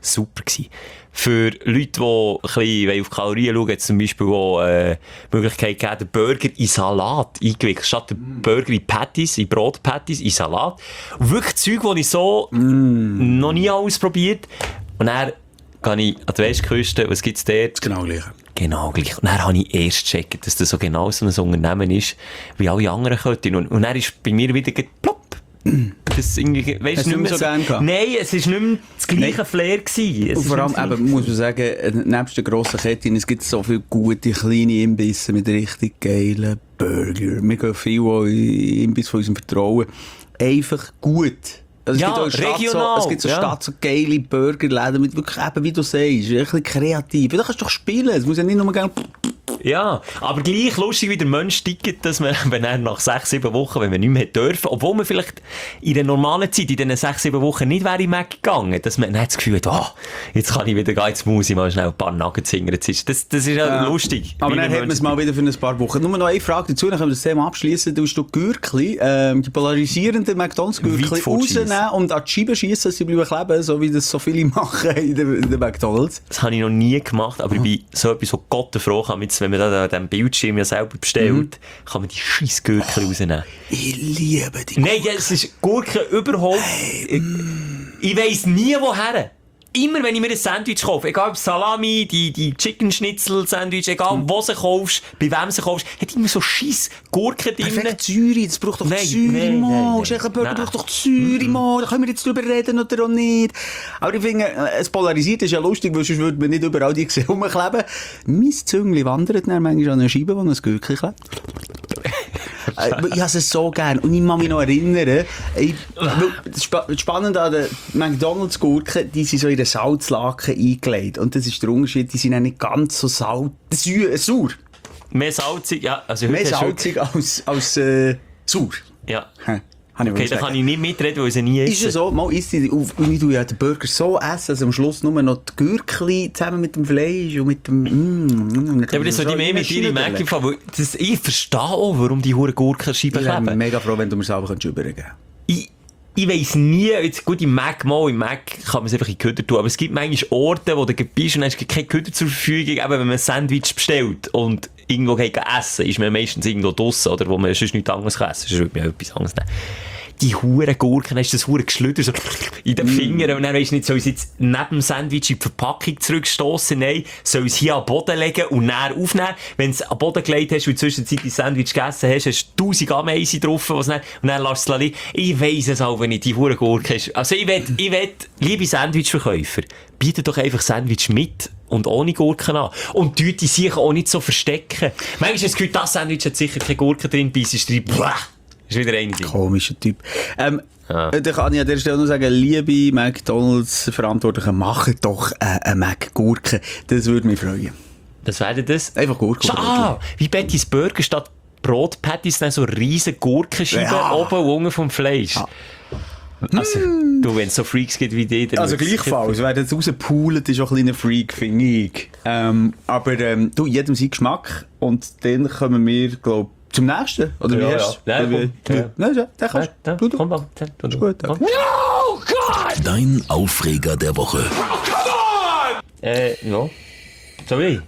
super gewesen. Für Leute, die ein bisschen auf Kalorien schauen, hat es zum Beispiel auch äh, die Möglichkeit gegeben, den Burger in Salat eingewickelt. Statt den Burger in Patties, in Brotpatties, in Salat. Und wirklich Zeug, das ich so mm. noch nie ausprobiert. Und dann gehe ich an die Westküste, was gibt es dort? Genau gleich. Genau gleich. Und dann habe ich erst gecheckt, dass das so genau so ein Unternehmen ist, wie alle anderen Köttchen. Und, und dann ist bei mir wieder plopp. Das irgendwie, weißt, Hast du nicht mehr so gern gehabt? Nein, es war nicht mehr das gleiche Nein. Flair gewesen. Es Und vor allem, eben, muss man sagen, nebst den grossen Ketten, es gibt so viele gute, kleine Imbisse mit richtig geilen Burger. Wir gehen viel auch in Imbiss von unserem Vertrauen. Einfach gut. Also es, Ja, gibt auch in der Stadt regional, so, es gibt so ja. Stadt so geile Burgerläden mit wirklich eben, wie du sagst, ein bisschen kreativ. Da kannst du doch spielen. Es muss ja nicht nur gerne... Ja, aber gleich lustig, wie der Mensch tickt, dass man, wenn er nach sechs, sieben Wochen, wenn man nicht mehr dürfen, obwohl man vielleicht in der normalen Zeit, in diesen sechs, sieben Wochen nicht wäre in Mac gegangen, dass man dann das Gefühl hat, oh, jetzt kann ich wieder gehen, jetzt muss ich mal schnell ein paar Nuggets hingern. Das, das ist ja äh, lustig. Aber dann hat man es mal wieder für ein paar Wochen. Nur noch eine Frage dazu, dann können wir das Thema abschließen. Du hast du Gürkli, ähm, die polarisierenden McDonalds-Gürkli rausnehmen und an die Scheibe schiessen, dass sie bleiben kleben, so wie das so viele machen in den, in den McDonalds. Das habe ich noch nie gemacht, aber ich bin so etwas, wo Gott froh kann, wenn man da den Bildschirm ja selber bestellt, mhm. kann man die scheiß Gurken oh, rausnehmen. Ich liebe die Gurken. Nein, ja, es ist Gurken überhaupt. Hey, mm. Ich, ich weiss nie woher. Immer wenn ich mir ein Sandwich kaufe, egal ob Salami, die, die Chicken Schnitzel Sandwich, egal mhm. wo sie kaufst, bei wem sie kaufst, hat immer so scheiß Gurken drin. Perfekt Säure, das braucht doch nein, Säure, Mann. Burger braucht doch Säure, Mann. Da können wir jetzt drüber reden oder auch nicht. Aber ich finde, es polarisiert ist ja lustig, weil sonst würde man nicht überall die gesehen rumkleben. Mein Züngli wandert dann manchmal an eine Scheibe, wo ein Gürkchen klebt. Ich habe es so gern. Und ich kann mich noch erinnern, ich, das Spannende an den McDonalds-Gurken, die sind so in den Salzlaken eingelegt. Und das ist der Unterschied, die sind auch nicht ganz so salz, sauer. Mehr salzig, ja. Also Mehr salzig als, als äh, sauer. Ja. Hm. Okay, da kann ich nicht mitreden, weil sie nie essen. Ist ja so, mal isst die, und ich tue ja den Burger so essen, dass am Schluss nur noch die Gürkli zusammen mit dem Fleisch und mit dem, mm, ja, aber das sollte ich mehr mit dir in Mac fahren, ich verstehe auch, warum die Huren Gurkenscheiben kleben. Ich bin mega froh, wenn du mir selber übergeben kannst. Ich, ich weiss nie, jetzt gut, im Mac mal, im Mac kann man es einfach in Köder tun, aber es gibt manchmal Orte, wo du bist und hast keine Köder zur Verfügung, eben wenn man ein Sandwich bestellt und irgendwo geht essen, ist man meistens irgendwo draussen, oder wo man sonst nichts anderes kann essen, sonst würde man etwas anderes nehmen. Die huren Gurken, hast du das huren Geschlüder so in den Fingern und dann weisst du nicht, soll ich jetzt neben dem Sandwich in die Verpackung zurückstossen? Nein, soll ich es hier am Boden legen und dann aufnehmen? Wenn du es am Boden gelegt hast und zwischenzeit dein Sandwich gegessen hast, hast du tausend Ameisen drauf was dann, und dann lässt du es liegen. Ich weiss es auch, wenn ich die huren Gurken hast. Also ich will, ich will, liebe Sandwichverkäufer, biete doch einfach Sandwich mit und ohne Gurken an. Und die Leute sich auch nicht so verstecken. Manchmal hast du das Gefühl, das Sandwich hat sicher keine Gurken drin, beißt drin, bläh. Das ist wieder eine Ding. Komischer Typ. Ähm, ah. Da kann ich an der Stelle nur sagen, liebe McDonalds-Verantwortlichen, macht doch äh, eine Mac-Gurke. Das würde mich freuen. Das wäre das? Einfach Gurken. Ah, wie Betty's Burger statt Brotpatties dann so riesen Gurkenscheiben ja. oben und unten vom Fleisch. Ja. Also, mm. du, wenn es so Freaks gibt wie die, dann also gleichfalls, wer das rauspoolt, ist auch ein kleiner Freak, finde ich. Ähm, aber ähm, du, jedem sein Geschmack. Und dann kommen wir, glaube ich, zum nächsten? Oder ja, wie hast du? ja. Nein, ja. ja. Nein, ja, den kannst ja, du. Komm mal, du. Ist gut, okay. No, God! Dein Aufreger der Woche. Oh, come on! Äh, ja. Soll ich?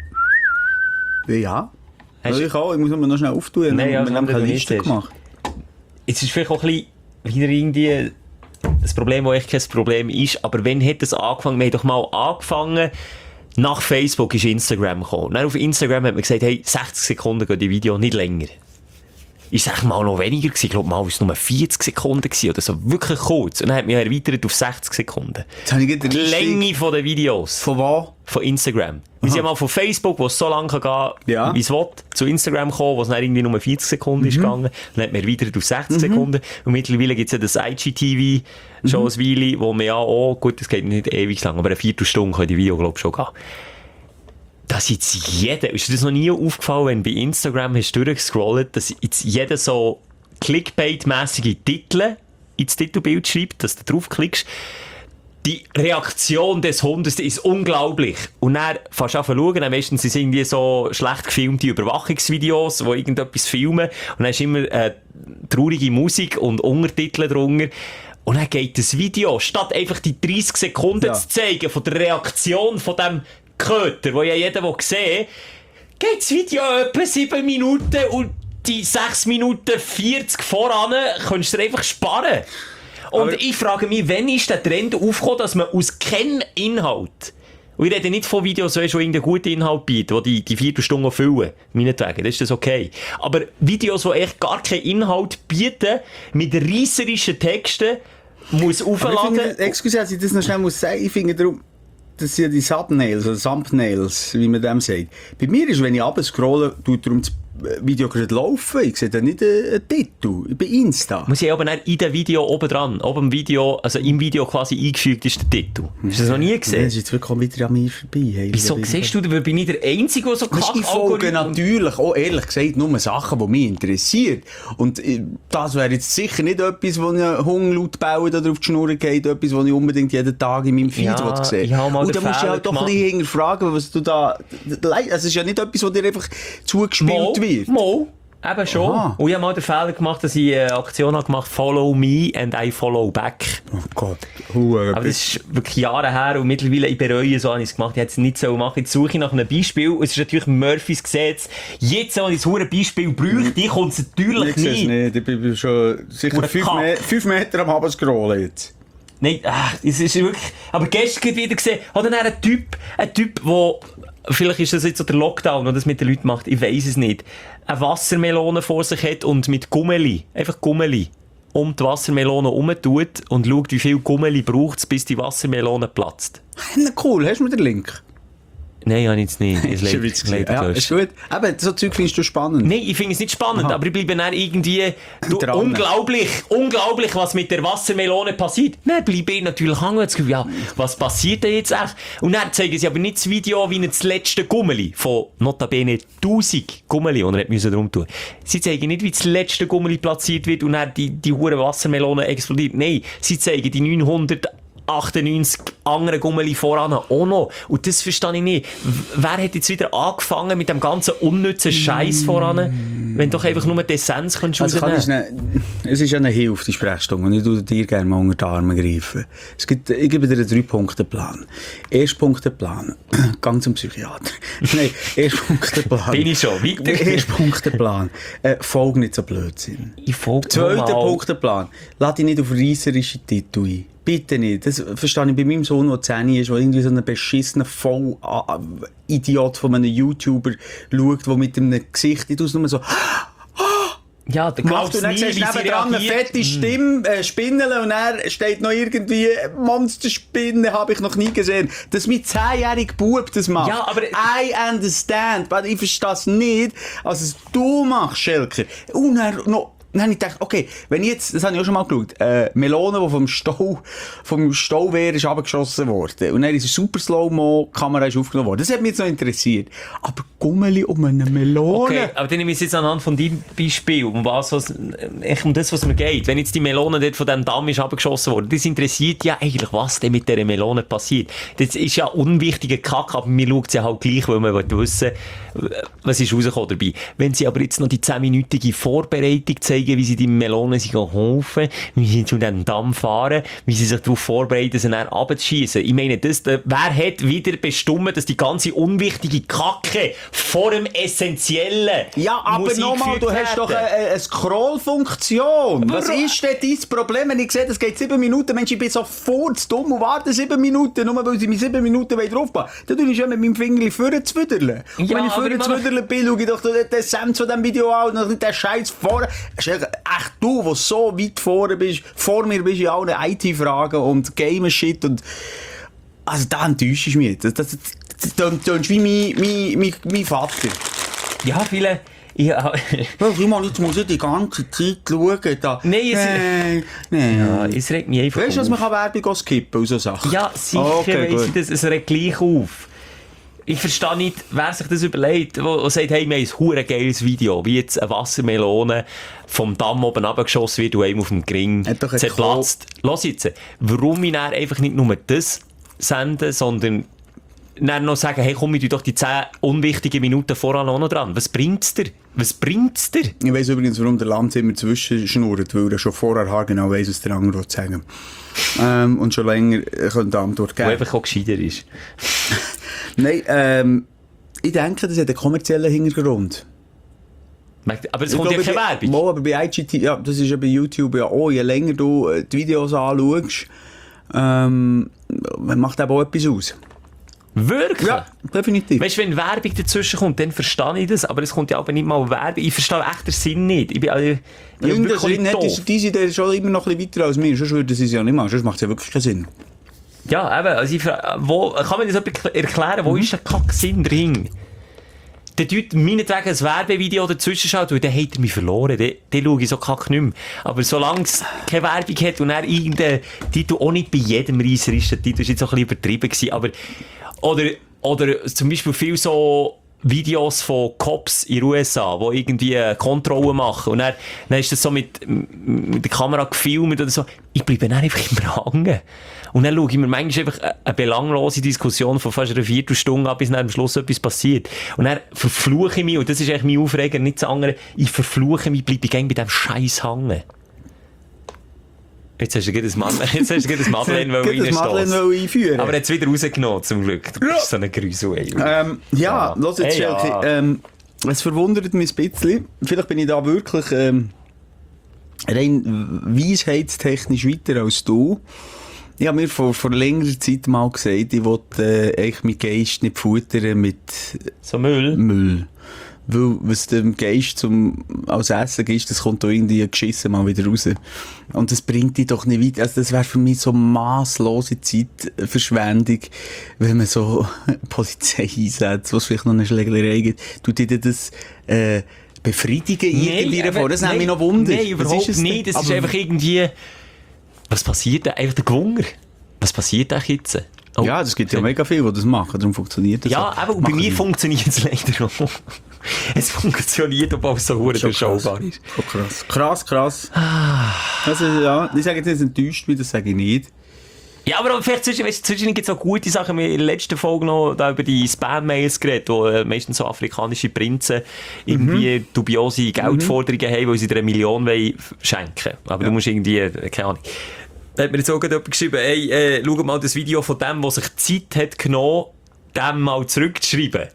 Ja. Hast ich auch. Ich muss mir noch schnell auftun. Nein, ja, wir haben keine Liste gemacht. Jetzt ist vielleicht auch ein bisschen wieder irgendwie das Problem, das echt kein Problem ist. Aber wann hat das angefangen? Wir haben doch mal angefangen... Nach Facebook ist Instagram gekommen. Dann auf Instagram hat man gesagt, hey, sechzig Sekunden geht die Video, nicht länger. Ist es mal noch weniger gewesen? Ich glaube, mal war es nur vierzig Sekunden gewesen, oder so. Wirklich kurz. Und dann hat man erweitert auf sechzig Sekunden. Die Länge von den Videos. Von wo? Von Instagram. Wir sind mal von Facebook, wo es so lange kann gehen, ja. wie es will, zu Instagram gekommen, wo es dann irgendwie nur vierzig Sekunden mhm. ist gegangen. Dann hat man erweitert auf sechzig mhm. Sekunden. Und mittlerweile gibt es ja das I G T V, schon mhm. ein Weile, wo man ja auch, gut, das geht nicht ewig lang, aber eine Viertelstunde kann die Video, glaube ich, schon gehen. Dass jetzt jeder, ist dir das noch nie aufgefallen, wenn bei Instagram hast du durchgescrollt, dass jetzt jeder so Clickbait-mässige Titel ins Titelbild schreibt, dass du draufklickst. Die Reaktion des Hundes, die ist unglaublich. Und dann fährst du an zu schauen, dann meistens sind irgendwie so schlecht gefilmte Überwachungsvideos, die irgendetwas filmen. Und dann ist immer äh, traurige Musik und Untertitel drunter. Und dann geht das Video, statt einfach die dreißig Sekunden Ja. zu zeigen von der Reaktion von dem Köter, wo ja jeder sehen will, geht das Video etwa sieben Minuten und die sechs Minuten vierzig voran kannst du dir einfach sparen. Und Aber ich frage mich, wann ist der Trend aufgekommen, dass man aus keinem Inhalt, und ich rede nicht von Videos, die schon irgendeinen guten Inhalt bieten, die die, die Viertelstunde füllen, meinetwegen, das ist das okay. Aber Videos, die echt gar keinen Inhalt bieten, mit reisserischen Texten, muss Aber ich aufladen. finde, excuse, dass ich das noch schnell muss sagen, ich finde darum, das sind ja die Thumbnails oder Thumbnails, wie man dem sagt. Bei mir ist, wenn ich runterscrolle, tut darum das Video gerade laufen. Ich sehe da nicht einen Titel. Bei Insta. Muss ich aber dann in dem Video oben dran, oben im Video, also im Video quasi eingefügt ist der Titel. Hast du das noch nie gesehen? Das ist jetzt wirklich wieder an mir vorbei. Hey, Wieso siehst du, da bin ich der Einzige, der so Weißt, ich folge Kack-Algorithmen- natürlich auch ehrlich gesagt nur Sachen, die mich interessieren. Und äh, das wäre jetzt sicher nicht etwas, wo ich Hunger laut bauen oder auf die Schnur geht, etwas, was ich unbedingt jeden Tag in meinem Feed Ja, will sehen. ich habe mal Und den da musst du Fehler halt doch ein gemacht. bisschen hinterfragen, was du da... Es ist ja nicht etwas, was dir einfach zugespielt Mo, wird. Mo, eben schon. Aha. Und ich habe mal den Fehler gemacht, dass ich eine Aktion habe gemacht, follow me and I follow back. Oh Gott. Huere. Aber das ist wirklich Jahre her und mittlerweile, ich bereue, so habe ich es gemacht. Ich hätte es nicht so machen. Jetzt suche ich nach einem Beispiel. Und es ist natürlich Murphys Gesetz. Jetzt, wenn ich so ein Beispiel bräuchte, ich komme es natürlich Ich sehe es nicht. nicht. Ich bin schon sicher Hure fünf, Kack. Me fünf Meter am Abscrollen jetzt. Nein, ach, es ist wirklich... Aber gestern wieder gesehen, hat dann ein Typ, ein Typ, wo... Vielleicht ist das jetzt so der Lockdown, der das mit den Leuten macht, ich weiss es nicht. Eine Wassermelone vor sich hat und mit Gummeli, einfach Gummeli, um die Wassermelone herumtut und schaut, wie viel Gummeli braucht es, bis die Wassermelone platzt. Na cool, hast du mir den Link? Nein, habe ich jetzt nicht. Es Ist ein leid- Witz leid gewesen. Ja, gelöscht. ist gut. Eben, so Zeug findest du spannend. Nein, ich finde es nicht spannend, Aha. aber ich bleibe dann irgendwie du, Dran. unglaublich, unglaublich, was mit der Wassermelone passiert. Dann bleibe ich natürlich hängen und das Gefühl, ja, was passiert denn jetzt echt? Und dann zeigen sie aber nicht das Video wie das letzte Gummeli von notabene tausend Gummeli, und er hat müssen drum tun. Sie zeigen nicht, wie das letzte Gummeli platziert wird und dann die, die hure Wassermelone explodiert. Nein, sie zeigen die neunhundertachtundneunzig andere Gummeli voran auch noch. Und das verstehe ich nicht. W- Wer hat jetzt wieder angefangen mit dem ganzen unnützen Scheiß voran, wenn du doch einfach nur die Essenz kannst Also kann ich rausnehmen? ne, es ist ja eine Hilfe, die Sprechstunde, und ich würde dir gerne mal unter die Arme greifen. Es gibt, ich gebe dir einen Drei-Punkte-Plan. Erst-Punkte-Plan. Gang zum Psychiater. Nein, Erst-Punkte-Plan. Bin ich schon, weiter. Erst-Punkte-Plan. Äh, folge nicht so Blödsinn. Ich folge Zweiter nochmal. Punkteplan. Lass dich nicht auf reisserische Titel ein. Bitte nicht. Das verstehe ich bei meinem Sohn, der zehn ist, der irgendwie so einen beschissenen Voll-Idiot von einem YouTuber schaut, der mit einem Gesicht nicht aus nur so Ja, der macht, glaubt und dann nie, siehst wie du sie nebendran eine reagiert. fette Stimme, äh, Spinnele, und er steht noch irgendwie Monsterspinne, habe ich noch nie gesehen. Dass mein zehnjähriger Bub das macht. Ja, aber- I understand, aber ich verstehe es nicht, als es du machst, Schelker. Und er noch... Dann habe ich gedacht, okay, wenn ich jetzt, das habe ich auch schon mal geschaut, äh, Melone, die vom Stau, vom Stauwehr ist abgeschossen worden. Und dann ist eine super Slow-Mo-Kamera ist aufgenommen worden. Das hat mich jetzt noch interessiert. Aber Gummeli um eine Melone? Okay, aber dann nehme ich es jetzt anhand von deinem Beispiel, um was, was, echt um das, was mir geht. Wenn jetzt die Melone dort von diesem Damm ist abgeschossen worden, das interessiert ja eigentlich, was denn mit dieser Melone passiert. Das ist ja unwichtiger Kack, aber mir schaut sie halt gleich, weil man will wissen, was ist rausgekommen dabei. Wenn sie aber jetzt noch die zehnminütige Vorbereitung zeigen, wie sie die Melone sich helfen, wie sie zu diesem Damm fahren, wie sie sich darauf vorbereiten, sie dann runterzuschiessen. Ich meine, das, der, wer hat wieder bestimmt, dass die ganze unwichtige Kacke vor dem Essentiellen Ja, aber muss nochmal, du eingeführt hast doch werden? eine, eine Scroll-Funktion. Was Warum? ist denn dein Problem, wenn ich sehe, das geht sieben Minuten? Mensch, ich bin sofort zu dumm und warte sieben Minuten, nur weil sie mir sieben Minuten draufbauen. Dann tue ich schon mit meinem Finger vorne zu wüderlen. Und Ja, wenn ich aber vorne ich zu meine- wüderlen bin, schaue ich doch den Essenz von diesem Video an und noch den Scheiß vorne. Echt du, der so weit vorne bist, vor mir bist in allen I T-Fragen und Game-Shit und... Also da enttäuschst du mich. Das, das, das, das, das tönst wie mein, mein, mein, mein Vater. Ja, viele... Ja, Ja, Simon, jetzt muss ich die ganze Zeit schauen. Da. Nein, es- Nein, nein. ja, es regt mich einfach Weißt du, dass auf. man Werbung skippen und so Sachen? Ja, sicher Okay, weiss gut. ich das, es regt gleich auf. Ich verstehe nicht, wer sich das überlegt, wo, wo sagt, hey, wir haben ein hure geiles Video, wie jetzt eine Wassermelone vom Damm oben runtergeschossen wird und einem auf dem Gring Hat doch ein zerplatzt. Lass jetzt, warum ich dann einfach nicht nur das senden, sondern dann noch sagen, hey, komm, ich tu doch die zehn unwichtigen Minuten voran auch noch dran. Was bringt's dir? Was bringt's dir? Ich weiss übrigens, warum der Lanz immer zwischenschnurrt, weil er schon vorher genau weiss, was der andere sagen ähm, und schon länger könnte Antwort geben. Wo einfach auch gescheiter ist. Nein, ähm, ich denke, das hat einen kommerziellen Hintergrund. Aber es kommt ja keine Werbung. Mal, aber bei I G T V, ja, das ist ja bei YouTube ja auch, je länger du die Videos anschaust, ähm, macht eben auch etwas aus. Wirklich? Ja, definitiv. Weißt du, wenn Werbung dazwischen kommt, dann verstehe ich das, aber es kommt ja aber nicht mal Werbung. Ich verstehe echt den Sinn nicht. Ich bin, also, ich bin Irgendein wirklich Sinn hat doof. die Idee schon immer noch ein bisschen weiter als mir, sonst würde sie es ja nicht machen, sonst macht es ja wirklich keinen Sinn. Ja, eben, also ich, fra- wo, kann man das erklären, wo mhm. ist der Kack-Sinn drin? Der tut meinetwegen ein Werbevideo dazwischen schaut, weil dann hat er mich verloren. Dann, dann schaue ich so kack nicht mehr. Aber solange es keine Werbung hat und er irgendein Titel auch nicht bei jedem Reisser ist, der Titel ist jetzt auch ein bisschen übertrieben gewesen, aber, oder, oder zum Beispiel viel so Videos von Cops in den U S A, die irgendwie Kontrollen machen. Und dann, dann ist das so mit, mit der Kamera gefilmt oder so. Ich bleibe dann einfach immer hängen. Und dann schaue ich mir manchmal einfach eine belanglose Diskussion von fast einer Viertelstunde an, bis dann am Schluss etwas passiert. Und dann verfluche ich mich, und das ist eigentlich mein Aufreger, nicht das andere, ich verfluche mich, bleibe ich bei diesem Scheiß hängen. Jetzt hast du gerade das Madeleine einführen. Aber er hat es wieder rausgenommen, zum Glück. Du bist so ein Grüsel, ey. Ähm, ja, ja. Los jetzt, hey, ja. ähm, es verwundert mich ein bisschen. Vielleicht bin ich da wirklich ähm, rein weisheitstechnisch weiter als du. Ich habe mir vor, vor längerer Zeit mal gesagt, ich wollte äh, meinen Geist nicht futtern mit so Müll. Müll. Weil, was dem Geist zum, als Essen ist, das kommt da irgendwie geschissen mal wieder raus. Und das bringt dich doch nicht weiter. Also, das wäre für mich so masslose Zeitverschwendung, wenn man so Polizei einsetzt, was vielleicht noch eine Schlägerei gibt. Tut dir das, äh, befriedigen irgendwie davon? Das nimmt mich noch Wunder. Nein, überhaupt ist nicht. Es ist einfach irgendwie, was passiert da? Einfach der Gewunger. Was passiert da jetzt? Oh, ja, es gibt ja mega viele, die das machen, darum funktioniert das. Ja, aber bei mir funktioniert es leider auch. Es funktioniert, obwohl es so verdammt durchschaubar ist. Oh, krass. Krass, krass. Also, ja, ich sage jetzt nicht enttäuscht, das sage ich nicht. Ja, aber vielleicht zwischen, weißt, zwischen gibt es auch gute Sachen. Wir haben in der letzten Folge noch da über die Spam-Mails geredet, wo äh, meistens so afrikanische Prinzen irgendwie mhm. dubiose Geldforderungen mhm. haben, weil sie dir eine Million wollen schenken. Aber ja. Du musst irgendwie, äh, keine Ahnung. Da hat mir jetzt auch jemand geschrieben, hey, äh, schau mal das Video von dem, der sich Zeit hat genommen, dem mal zurückzuschreiben.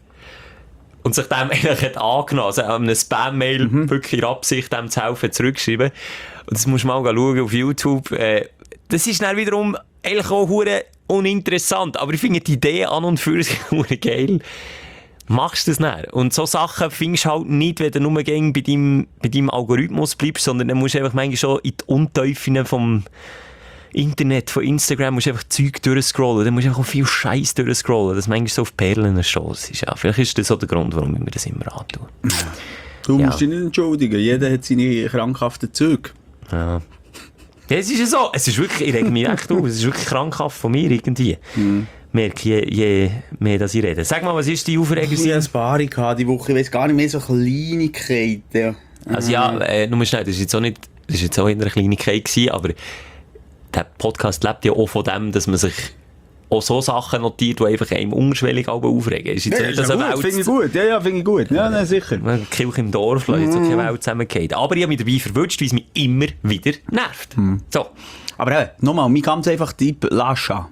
Und sich dem eigentlich hat angenommen. Also einem Spam-Mail mhm. wirklich in Absicht, dem zu helfen, zurückschreiben. Und das musst du mal schauen auf YouTube. Äh, das ist dann wiederum eigentlich auch hure uninteressant. Aber ich finde die Idee an und für sich hure geil. Machst du das nicht? Und so Sachen findest du halt nicht, wenn du nur bei deinem, bei deinem Algorithmus bleibst, sondern dann musst du einfach manchmal schon in die Untiefen vom Internet, von Instagram, musst du einfach Zeug durchscrollen. Dann musst du einfach auch viel Scheiß durchscrollen, dass manchmal so auf Perlen stossen. Ja, vielleicht ist das so der Grund, warum ich mir das immer antue. Du ja. musst dich nicht entschuldigen. Jeder hat seine krankhaften Züge. Ja. Ja, es ist ja so. Es ist wirklich, ich reg mich echt auf. Es ist wirklich krankhaft von mir irgendwie. Mhm. Merke je, je mehr, dass ich rede. Sag mal, was ist die Aufreger? Ich hatte ein paar die Woche. Ich weiss gar nicht mehr, so Kleinigkeiten. Also ja, äh, nur schnell, das ist jetzt auch nicht, das ist jetzt auch in einer Kleinigkeit gewesen, aber der Podcast lebt ja auch von dem, dass man sich auch so Sachen notiert, die einfach einem unschwellig aufregen. Ist jetzt ja, nicht, ist ja gut, finde ich gut. Ja, ja, finde ich gut. Ja, ja, sicher. Man Kirche im Dorf, Leute, so keine Welt zusammengeht. Aber ich habe mich dabei verwünscht, weil es mich immer wieder nervt. Hm. So. Aber äh, nochmal, mein ganz einfach Tipp, lascia.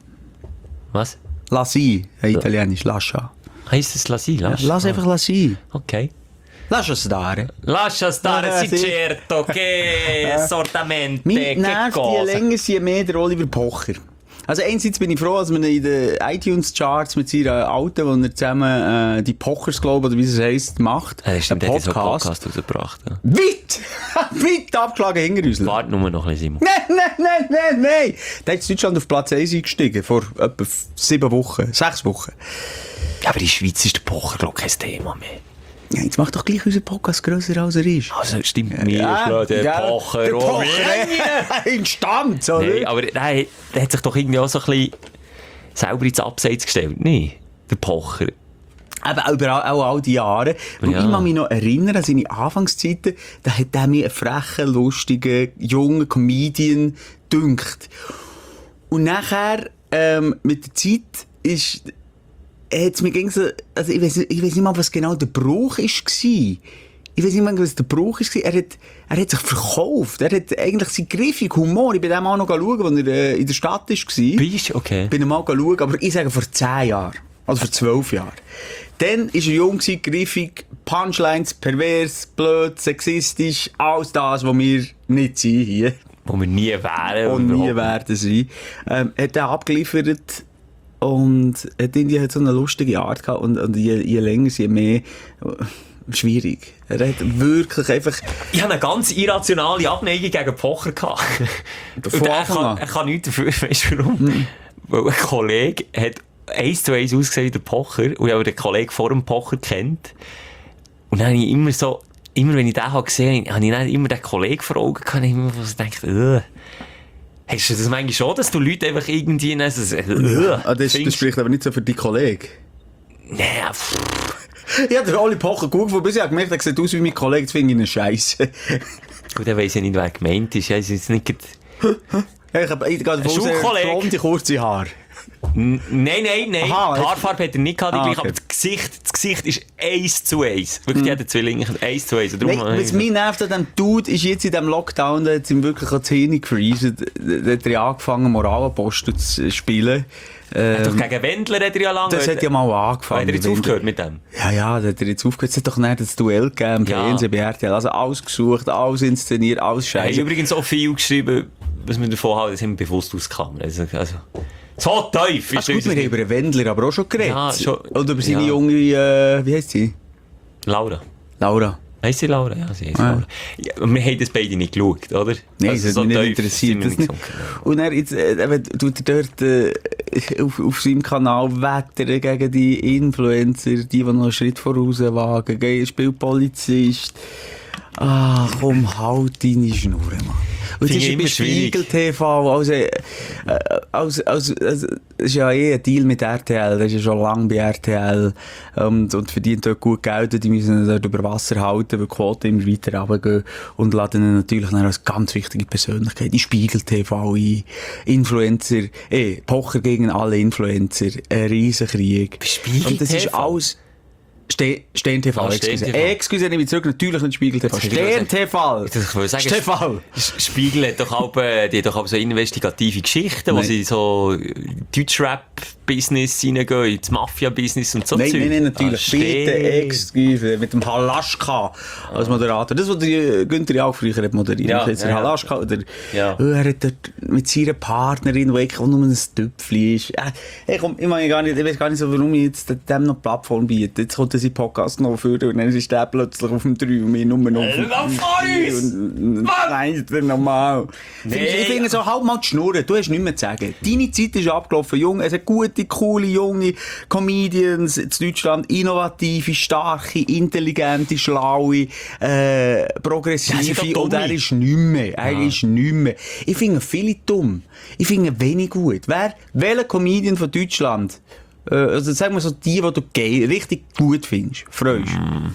Was? Lassi, italienisch, lascia. Heisst es lassi? Ja, lass einfach lassi. Okay. Lascia stare. Lascia stare, ja, sì certo, che ja. Sortamente, che nervt, cosa. Je länger, je mehr der Oliver Pocher. Also einerseits bin ich froh, dass man in den iTunes-Charts mit seiner Alten, wo er zusammen äh, die Pochers, glaube ich, oder wie es heisst, macht. Ja, stimmt, der hat so einen Podcast rausgebracht. Ja. Weit! Weit abgeschlagen Hingerhäusl. Warte nur noch ein bisschen, Simon. Nein, nein, nein, nein, nein! Der ist in Deutschland auf Platz eins eingestiegen, vor etwa sieben Wochen, sechs Wochen. Ja, aber in der Schweiz ist der Pocher, glaube ich, kein Thema mehr. Ja, jetzt macht doch gleich unser Podcast grösser, als er ist. Also, stimmt ja, mir, ja, der ja, Pocher. Der Pocher, oh, Instanz, oder? Nein, aber der, der hat sich doch irgendwie auch so ein bisschen selber ins Abseits gestellt, nee, der Pocher. Eben, über all, all die Jahre. Und ja. Ich kann mich noch erinnern an seine Anfangszeiten, da hat er mir einen frechen, lustigen, jungen Comedian gedünkt. Und nachher, ähm, mit der Zeit ist... Hat's mir ging so, also ich weiss, ich weiss nicht mal, was genau der Bruch war. ich weiß nicht mehr, was der Brauch war, er hat, er hat sich verkauft. Er hat eigentlich seinen griffigen Humor. Ich bin dem auch noch schauen, als er äh, in der Stadt war. Bist du? Okay. Bin mal schauen, aber ich sage vor zehn Jahren. Also vor zwölf Jahren. Dann war er jung, griffig, Punchlines, pervers, blöd, sexistisch, alles das, was wir nicht sind hier. Wo wir nie wären. Und nie werden sein. Ähm, hat er abgeliefert und hat irgendwie halt so eine lustige Art gehabt und, und je, je länger, je mehr äh, schwierig. Er hat wirklich einfach... Ich habe eine ganz irrationale Abneigung gegen Pocher gehabt. Von er, Anfang kann, an. er kann nichts dafür, weißt du warum? Mhm. Weil ein Kollege hat eins zu eins ausgesehen wie der Pocher und ich habe den Kollegen vor dem Pocher kennt. Und dann habe ich immer so... Immer wenn ich den habe gesehen habe, habe ich dann immer den Kollegen vor Augen gehabt und ich immer so gedacht, äh. Hast du das manchmal schon, dass du Leute einfach irgendwie... Äh, ah, das, das spricht aber nicht so für die Kollegen. Nee, pff. Ich habe den Oli Pocher gut gefunden, bis ich habe gemerkt, er sieht aus wie mein Kollege, das finde ich eine Scheisse. Gut, er weiss ja nicht, wer gemeint ist. Ich ist nicht ja, ich habe gerade blonde, kurze Haare. N- nein, nein, nein. Aha, die Haarfarbe hat er nicht gehabt, ah, okay. okay. Aber das Gesicht, das Gesicht ist eins zu eins. Wirklich, jeder Zwilling ist eins zu eins. Nein, was mich nervt an diesem Dude ist jetzt in diesem Lockdown, da hat ihm wirklich das Hirn gefreezed. Da hat er angefangen, Moralapostel zu spielen. Ähm, doch gegen Wendler hat er ja lange... Das hat ja mal angefangen. Hat er jetzt aufgehört mit dem? Ja, ja, das hat er jetzt aufgehört. Es hat doch nicht das Duell gegeben im ja. Fernsehen bei R T L. Also alles gesucht, alles inszeniert, alles Scheiße. Er hat übrigens auch viel geschrieben, was wir davon haben, das haben wir bewusst ausgeklammert. Also, also, so tief ist gut, wir haben über den Wendler aber auch schon geredet. Ja, schon. Oder über seine ja. junge, äh, wie heisst sie? Laura. Laura. Heisst sie Laura? Ja, sie heisst ah. Laura. Ja, wir haben das beide nicht geschaut, oder? Nein, also, das so hat mich tief nicht interessiert. Das nicht. So und er jetzt, äh, tut er dort äh, auf, auf seinem Kanal wettern gegen die Influencer, die, die noch einen Schritt voraus wagen, gegen Spielpolizist. Ah, komm, halt deine Schnur, Mann. Und das ist bei Spiegel T V, also, äh, also, also, also, das ist ja eh ein Deal mit R T L, das ist ja schon lange bei R T L, und, und verdient dort gut Geld, die müssen dort über Wasser halten, weil die Quote immer weiter runtergehen, und laden ihn natürlich dann als ganz wichtige Persönlichkeit in Spiegel T V ein, Influencer, eh, Pocher gegen alle Influencer, ein Riesenkrieg. Spiegel und das T V? Ist alles, Stern, Stern T V, ah, excuse. Stern T V. Excuse, nehme ich zurück, natürlich nicht Spiegel T V. Stern T V. Ich will sagen, T V. Spiegel hat doch auch, äh, die hat doch auch so investigative Geschichten, wo sie so Deutschrap-Business reingehen, ins Mafia-Business und so Nein, Zeug. nein, nein, natürlich. Ah, bitte, excuse, mit dem Halaschka als Moderator. Das, was der Günther ja auch früher hat moderiert. Ja, jetzt ja, der ja. Halaschka, oder, Ja. oh, er hat dort mit seiner Partnerin, die auch nur ein Töpfchen ist. Äh, hey, komm, ich, meine gar nicht, ich weiß gar nicht so, warum ich jetzt dem noch Plattform biete. Jetzt kommt sein Podcast noch für, und dann ist der plötzlich auf dem drei und wir nur noch auf dem vier. und nein, ist der normal. Nee, ich finde so, halt mal die Schnurren, du hast nichts mehr zu sagen. Deine Zeit ist abgelaufen, Junge. Es hat gute, coole, junge Comedians in Deutschland, innovative, starke, intelligente, schlaue, äh, progressive, ja, und er ist nicht mehr. Er ja. ist nicht mehr. Ich finde viele dumm. Ich finde wenig gut. Wer, welcher Comedian von Deutschland, äh, also sagen wir so die, die du ge- richtig gut findest, freust? Mm.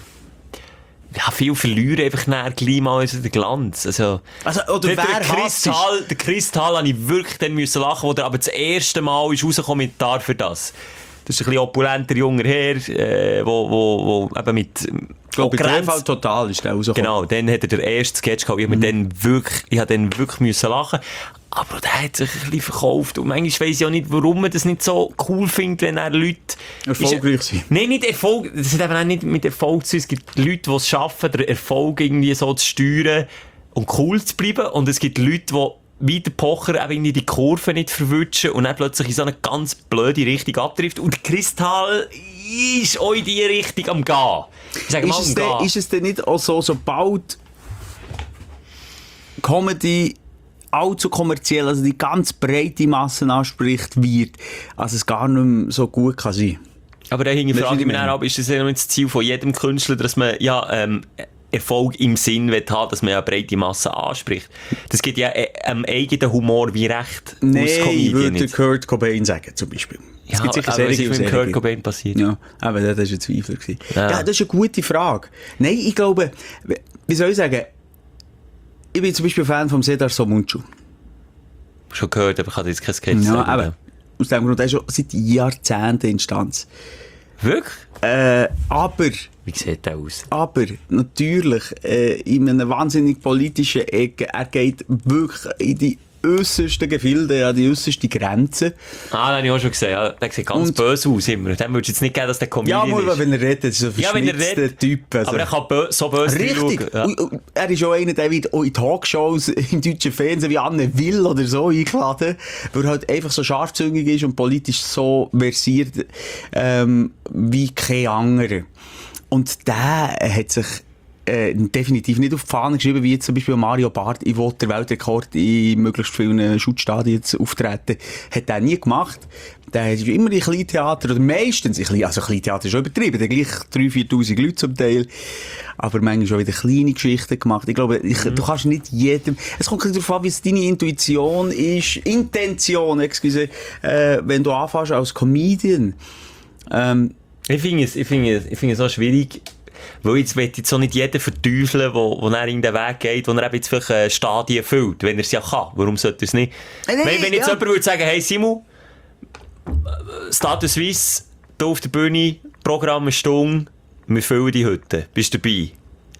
Ja, viel verlieren einfach nachher gleich mal den Glanz. Also, also oder der, wer der Kristall, der Kristall habe ich wirklich dann müssen lachen, wo der aber das erste Mal ist rausgekommen mit «Dafür das». Das ist ein bisschen opulenter junger Herr, äh, wo, wo, wo eben mit... Ich glaube, bei T V total ist der rausgekommen. Genau, dann hat er den ersten Sketch gehabt. Ich habe mhm. dann wirklich, ich habe dann wirklich müssen lachen. Aber der hat sich ein bisschen verkauft. Und manchmal weiss ich auch nicht, warum man das nicht so cool findet, wenn er Leute... Erfolgreich sind. Nein, nicht Erfolg. Das hat eben auch nicht mit Erfolg zu tun. Es gibt Leute, die es schaffen, den Erfolg irgendwie so zu steuern und cool zu bleiben. Und es gibt Leute, die wie der Pocher eben irgendwie die Kurve nicht verwutschen und dann plötzlich in so eine ganz blöde Richtung abtrifft. Und der Kristall ist auch in die Richtung am Gehen. Ich sage mal, ist, es denn, ist es denn nicht auch so, sobald Comedy allzu kommerziell, also die ganz breite Massen anspricht, wird, also es gar nicht mehr so gut kann sein? Aber da hinge frage ich mich dann ab, ist das ja nicht das Ziel von jedem Künstler, dass man ja ähm, Erfolg im Sinn will haben, dass man ja breite Massen anspricht? Das gibt ja äh, einem eigenen Humor wie recht. Nein, ich würde Kurt Cobain sagen, zum Beispiel. Ja, es gibt sicher aber was ist mit Kurt Cobain passiert? Ja, aber das war ein Zweifel. Ja. Ja, das ist eine gute Frage. Nein, ich glaube, wie soll ich sagen, ich bin zum Beispiel Fan von Cedar Somuncu. Schon gehört, aber ich hatte jetzt kein Sketch ja, sagen. Aber aus dem Grund, er ist schon seit Jahrzehnten Instanz. Wirklich? Äh, aber... Wie sieht der aus? Aber natürlich, äh, in einer wahnsinnig politischen Ecke, er geht wirklich in die äussersten Gefilde, an die äussersten Grenzen. Ah, das habe ich auch schon gesehen. Ja, der sieht ganz Und- böse aus immer. Dem würdest du jetzt nicht geben, dass der Ja, Comedian mal, ist. wenn er redet, ist er so Ja, wenn er verschmitzter redet. Typ. Also. Aber er kann bö so böse Richtig. schauen. Ja. Und- und Er ist auch einer, der wird auch in Talkshows im deutschen Fernsehen wie Anne Will oder so eingeladen, weil er halt einfach so scharfzüngig ist und politisch so versiert ähm, wie kein anderer. Und der hat sich äh, definitiv nicht auf die Fahne geschrieben, wie jetzt zum Beispiel Mario Barth, ich will den Weltrekord in möglichst vielen Schutzstadien jetzt auftreten. Hat er nie gemacht. Der ist immer in Kleintheater, oder meistens in Klein, also Kleintheater ist schon übertrieben, der gleich dreitausend, viertausend Leute zum Teil. Aber manchmal schon wieder kleine Geschichten gemacht. Ich glaube, ich, du kannst nicht jedem, es kommt darauf an, wie es deine Intuition ist, Intention, excuse, äh, wenn du anfängst als Comedian. Ähm, Ich finde es, ich finde es, ich finde es auch schwierig, weil jetzt will jetzt so nicht jeder verteufeln, wo, wo er in den Weg geht, wo er eben jetzt vielleicht äh, Stadien füllt, wenn er es ja kann. Warum sollte er es nicht? Äh, nee, wenn, wenn jetzt ja. jemand würde sagen, hey Simon, Stade Suisse, hier auf der Bühne, Programm eine Stunde, wir füllen die Hütte, bist du dabei?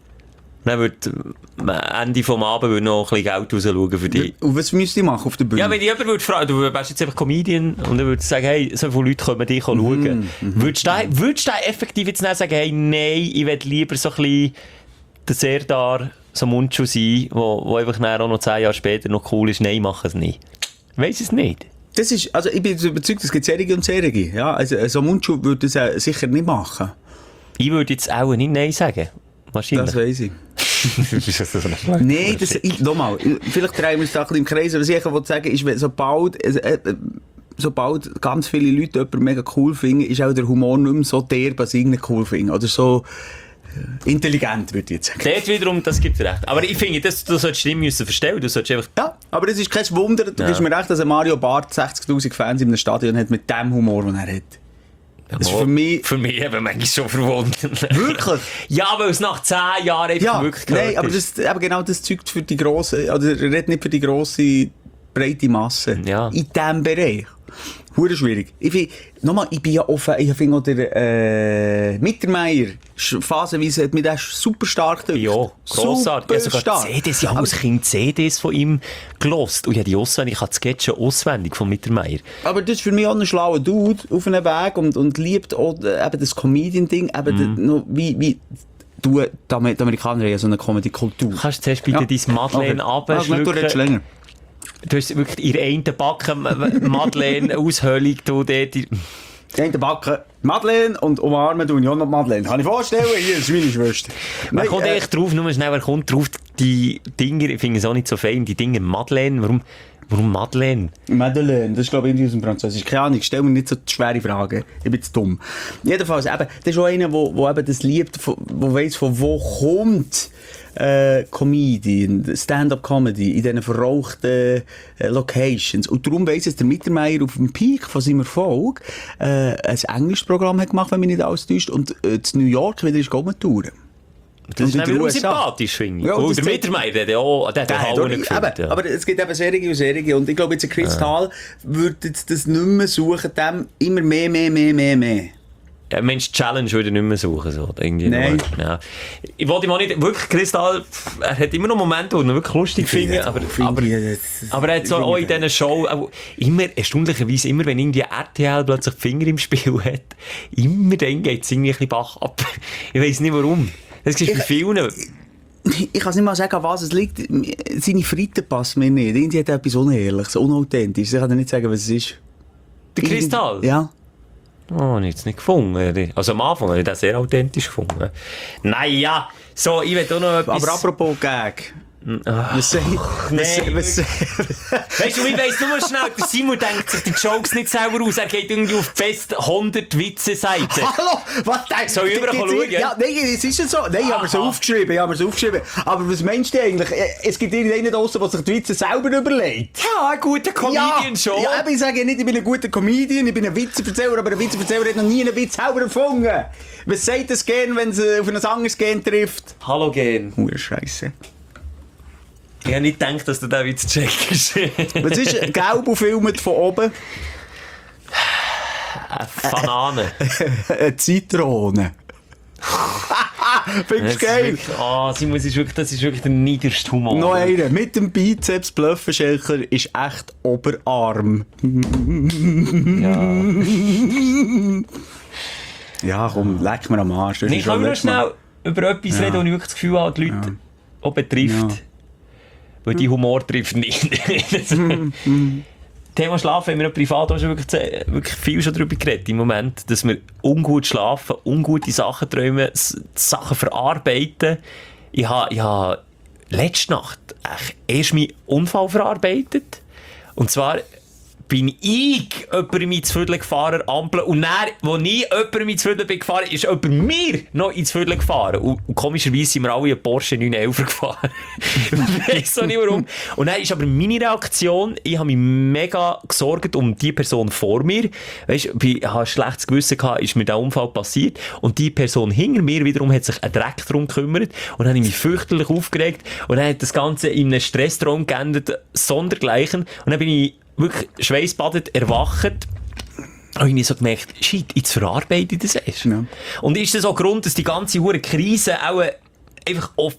Dann würde am Ende des Abends würde noch ein bisschen Geld rausschauen für dich. und was müsst ihr machen auf der Bühne? Ja, wenn jemand würde fragen, du wärst jetzt einfach Comedian und er würde sagen, hey, so viele Leute können dich schauen. Würdest du da, würdest du da effektiv jetzt nicht sagen, hey, nein, ich will lieber so ein bisschen der Serdar, so Mundschuh sein, wo, wo einfach dann auch noch zehn Jahre später noch cool ist, nein, mach es nicht. Ich weiss es nicht. Das ist, also ich bin überzeugt, es gibt Serige und Serige. Ja, also so Mundschuh würde das äh, sicher nicht machen. Ich würde jetzt auch nicht nein sagen. Wahrscheinlich. Das weiss ich. ist das so eine Nein, das, ich, nochmal, vielleicht drehen wir uns da ein bisschen im Kreis, aber was ich wollte sagen, ist, wenn sobald, äh, äh, sobald ganz viele Leute jemanden mega cool finden, ist auch der Humor nicht mehr so derb, was ich nicht cool finde. Oder so äh, intelligent, würde ich jetzt sagen. Dort wiederum, das gibt recht. Aber ich finde, das, du solltest nicht müssen verstellen, du solltest einfach... Ja, aber es ist kein Wunder, du Ja. gibst mir recht, dass ein Mario Barth sechzigtausend Fans in einem Stadion hat mit dem Humor, den er hat. Das ist für mich... Für mich eben manchmal schon verwundert. Wirklich? Ja, weil es nach zehn Jahren einfach Ja, wirklich gehört nein, aber ist. das, eben genau das zeugt für die grosse, oder er redet nicht für die grosse, breite Masse. Ja. In diesem Bereich. Hure schwierig. Ich find, nochmal, ich bin ja offen, ich finde auch der, äh, Mittermeier, sch- phasenweise hat mich der super stark durch. Ja, grossartig. Ich habe sogar stark. C Ds, ja, als Kind C Ds von ihm gelost. Und ich habe die auswendig, ich habe die Sketche auswendig von Mittermeier. Aber das ist für mich auch ein schlauer Dude auf einem Weg und, und liebt auch äh, eben das Comedian-Ding, eben Mhm. das, noch, wie, wie, du, die Amer- die Amerikaner haben ja so eine Comedy-Kultur. Kannst du zuerst bitte Ja. dein Madeleine Okay. Ah, du redest abschlucken? länger. Du hast wirklich in der einen Backe Madeleine, Aushöhlung, du dort... in- Die einen backen Madeleine und umarmen tun ja auch noch Madeleine. Kann ich vorstellen? Hier ist meine Schwester. Man Nein, kommt äh, echt drauf, nur schnell, wer kommt drauf, die Dinger, ich finde es auch nicht so fein, die Dinger Madeleine, warum, warum Madeleine? Madeleine, das ist glaube ich irgendwie aus dem Französisch. Keine Ahnung, stell mir nicht so schwere Fragen. Ich bin zu dumm. Jedenfalls, eben, das ist auch einer, der, der eben das liebt, der weiss, von wo kommt äh, Comedian, Stand-up-Comedy in diesen verrauchten äh, Locations. Und darum weiss jetzt der Mittermeier auf dem Peak von seinem Erfolg äh, ein Englischprogramm hat gemacht, wenn mich nicht alles täuscht, und äh, zu New York wieder ist touren. Das ist in dann den wiederum U S A. sympathisch, finde ich. Ja, Oh, das der zeigt- Mittermeier, der hat ja auch, der hat Der auch hat Hauen auch- gefüllt. eben, Ja. Aber es gibt eben Serien und Serien. Und ich glaube, jetzt ein Chris Thal würde jetzt das nicht mehr suchen, dem immer mehr, mehr, mehr, mehr, mehr. Ja, Mensch, Challenge würde ich nicht mehr suchen. So. Irgendwie Nein. nur, ja. Ich wollte ihm auch nicht, wirklich, Kristall, er hat immer noch Momente, die ich wirklich lustig finde, aber, aber, aber er hat so auch in diesen Show, auch immer, erstaunlicherweise, immer wenn irgendwie R T L plötzlich die Finger im Spiel hat, immer dann geht es irgendwie ein bisschen Bach ab. Ich weiss nicht warum. Das ist bei vielen. Ich kann nicht mal sagen, an was es liegt. Seine Fritte passen mir nicht. Irgendwie hat er etwas Unehrliches, Unauthentisches. Ich kann dir nicht sagen, was es ist. Der Kristall? Ja. Oh, habe ich jetzt nicht gefunden. Also am Anfang habe ich das sehr authentisch gefunden. Naja, so, ich will auch noch etwas... Aber apropos Gag. Was sei, nee. was, was, Weißt du, ich weiss nur schnell, der Simon denkt sich die Jokes nicht selber aus. Er geht irgendwie auf fest hundert Witze-Seiten. Hallo, was denkst Soll ich überall schauen? Ja, nein, es ist ja so. Nein, ich habe mir so Aha. aufgeschrieben, ich habe mir so aufgeschrieben. Aber was meinst du eigentlich? Es gibt irgendeinen draussen, der sich die Witze selber überlegt. Ja, ein guter Comedian schon. Ja, eben, ich sage ja nicht, ich bin ein guter Comedian, ich bin ein Witzeverzähler, aber ein Witzeverzähler hat noch nie einen Witz selber erfunden. Was sagt das Gen, wenn es auf ein anderes Gen trifft? Hallo, Gen. Hure Scheisse. Ich habe nicht gedacht, dass du den Witz checkst. Was ist gelb und filmt von oben? Eine Banane. Eine Zitrone. Findest du geil? Ah, Simon, das ist wirklich, das ist wirklich der niederste Humor. Noch einer. Mit dem Bizeps Blöffenschelker ist echt Oberarm. Ja. Ja, komm, leck mir am Arsch. Das Nee, ist kann schon ich noch letztes Mal- schnell über etwas Ja. reden, wo ich wirklich das Gefühl habe, die Leute Ja. auch betrifft. Ja. Weil die Humor trifft nicht. Thema Schlafen haben wir privat auch schon wirklich, ze- wirklich viel schon darüber geredet im Moment, dass wir ungut schlafen, ungute Sachen träumen, s- Sachen verarbeiten. Ich habe ich ha letzte Nacht echt erst meinen Unfall verarbeitet. Und zwar bin ich jemandem ins Viertel gefahren, Ampel, und dann, als ich jemandem ins Viertel bin gefahren, ist jemand mir noch ins Viertel gefahren. Und, und komischerweise sind wir alle einen Porsche neun elf gefahren. Ich weiss auch nicht warum. Und dann ist aber meine Reaktion, ich habe mich mega gesorgt um die Person vor mir. Weisst, ich hatte ein schlechtes Gewissen gehabt, ist mir der Unfall passiert. Und die Person hinter mir wiederum hat sich einen Dreck darum gekümmert. Und dann habe ich mich fürchterlich aufgeregt. Und dann hat das Ganze in einem Stresstraum geendet, sondergleichen. Und dann bin ich wirklich schweissbadet erwacht. habe ich so gemerkt, shit, jetzt verarbeite ich das erst. Ja. Und ist das auch Grund, dass die ganze hure Krise auch einfach auf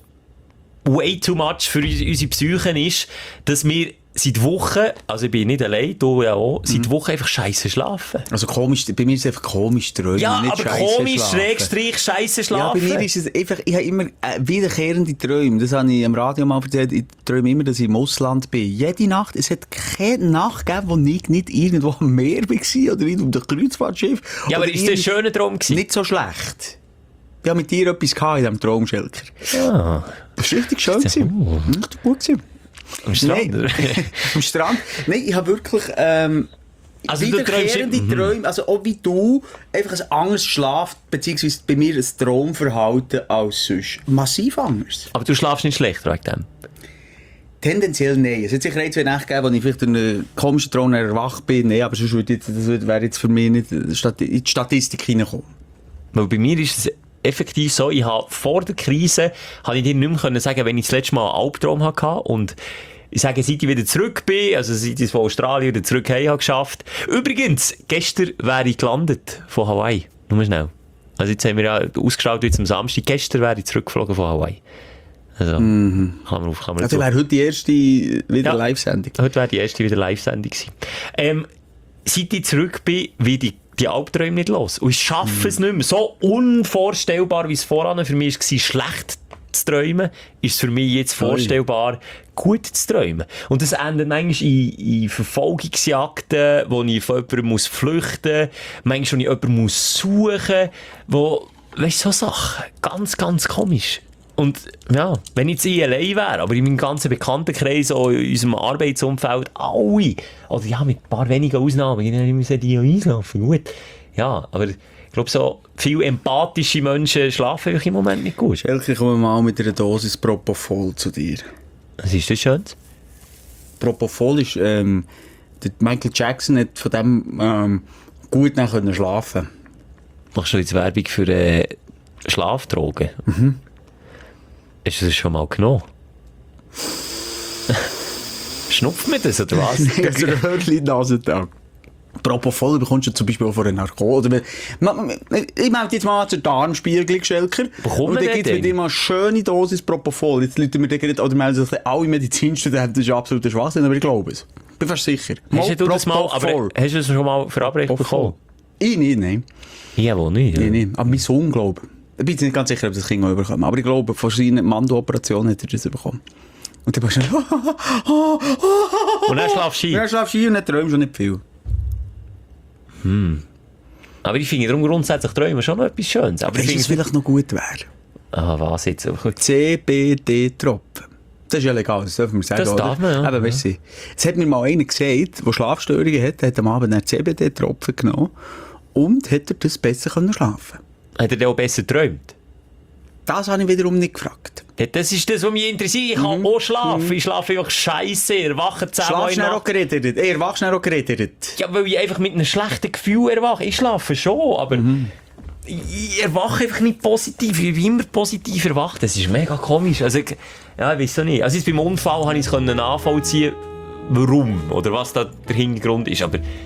way too much für unsere Psyche ist, dass wir seit Wochen, also ich bin nicht allein, du ja auch, seit mhm. Wochen einfach scheiße schlafen. Also komisch, bei mir ist es einfach komisch träumen, ja, nicht aber scheisse komisch, schlafen. Schrägstrich, scheiße schlafen. Ja, bei mir ist es einfach, ich habe immer äh, wiederkehrende Träume. Das habe ich am Radio mal erzählt. Ich träume immer, dass ich im Ausland bin. Jede Nacht, es hat keine Nacht gegeben, wo ich nicht irgendwo am Meer war oder irgendwo auf dem Kreuzfahrtschiff. Ja, aber ist das ein schöner Traum gewesen? Nicht so schlecht. Ich habe mit dir etwas gehabt in diesem Traumschelker. Ja. Das war richtig schön. Oh. Richtig gut gewesen. Am Strand? Nein. Am Strand? Nein, ich habe wirklich ähm, also wiederkehrende du Träume, also auch wie du, einfach ein anderes Schlaf, beziehungsweise bei mir ein Traumverhalten als sonst. Massiv anders. Aber du schlafst nicht schlechter wegen dem? Tendenziell nein. Es hat sicher ein, zwei Nächte gegeben, wo ich vielleicht in einem komischen Traum erwacht bin. Nein, aber sonst würde jetzt, das wäre jetzt für mich nicht in die Statistik hineinkommen. Weil bei mir ist es effektiv so, ich habe vor der Krise, habe ich dir nicht mehr können sagen, wenn ich das letzte Mal einen Albtraum hatte und ich sage, seit ich wieder zurück bin, also seit ich von Australien wieder zurück habe geschafft. Übrigens, gestern wäre ich gelandet von Hawaii. Nur schnell. Also jetzt haben wir ja ausgeschaut jetzt am Samstag. Gestern wäre ich zurückgeflogen von Hawaii. Also, mhm. kann man auf, kann man also wäre heute die erste wieder ja, Live-Sendung. Heute wäre die erste wieder Live-Sendung gewesen. Ähm, seit ich zurück bin, wie die die Albträume nicht los. Und ich schaffe mm. es nicht mehr. So unvorstellbar, wie es voran für mich war, schlecht zu träumen, ist es für mich jetzt vorstellbar, gut zu träumen. Und das endet manchmal in, in Verfolgungsjagden, wo ich von jemandem muss flüchten muss, manchmal, wo ich jemanden muss suchen muss, wo, weißt du, so Sachen. Ganz, ganz komisch. Und ja, wenn jetzt ich allein wäre, aber in meinem ganzen Bekanntenkreis, auch in unserem Arbeitsumfeld, alle, oder ja, mit ein paar wenigen Ausnahmen, ich müssen die ja einschlafen, gut. Ja, aber ich glaube, so viele empathische Menschen schlafen im Moment nicht gut. Schelke, kommen wir mal mit einer Dosis Propofol zu dir. Was ist das Schönes? Propofol ist, ähm, der Michael Jackson hat von dem ähm, gut nach können schlafen. Machst du jetzt Werbung für äh, Schlafdrogen? Mhm. Hast du das schon mal genommen? Schnupft mir das, oder was? Das ist ein Hörli-Nasentag. Propofol bekommst du zum Beispiel auch von einer Narkose. Ich melde jetzt mal zur Darmspiegelung, Schelker. Bekommen und dann gibt es mit dir mal eine schöne Dosis Propofol. Jetzt läuten wir dir oder melden sich alle Medizinstudenten, das ist absoluter Schwachsinn, aber ich glaube es. Ich bin fast sicher. Hast du das mal, aber hast du das schon mal verabreicht bekommen? Ich nicht, nein. Ich wohl nicht. Ja. Ich nicht. Aber mein Sohn, glaube ich. Ich bin nicht ganz sicher, ob das Kind auch bekommen. Aber ich glaube, von seiner Mando-Operation hat er das bekommen. Und dann bist du und dann schlafst du ein. Ja, dann schlafst du ein und dann träumst du nicht viel. Hm. Aber ich finde darum grundsätzlich träumen schon noch etwas Schönes. Aber weißt du, was vielleicht noch gut wäre? Ah, was jetzt? C B D-Tropfen. Das ist ja legal, das dürfen wir sagen, das oder? Darf man, ja. Aber weißt du, es hat mir mal einer gesagt, der Schlafstörungen hat, der hat am Abend einen C B D-Tropfen genommen und hat er das besser können schlafen. Hat er dann auch besser geträumt? Das habe ich wiederum nicht gefragt. Ja, das ist das, was mich interessiert. Ich kann mm. auch schlafen. Mm. Ich schlafe einfach scheiße. Ich erwache zehnmal in der Nacht. Er erwachst schnell auch geredet. Ja, weil ich einfach mit einem schlechten Gefühl erwache. Ich schlafe schon, aber mm. ich erwache einfach nicht positiv. Ich bin immer positiv erwacht. Das ist mega komisch. Also, ja, ich weiß auch nicht. Also jetzt beim Unfall konnte ich es nachvollziehen, warum oder was da der Hintergrund ist. Aber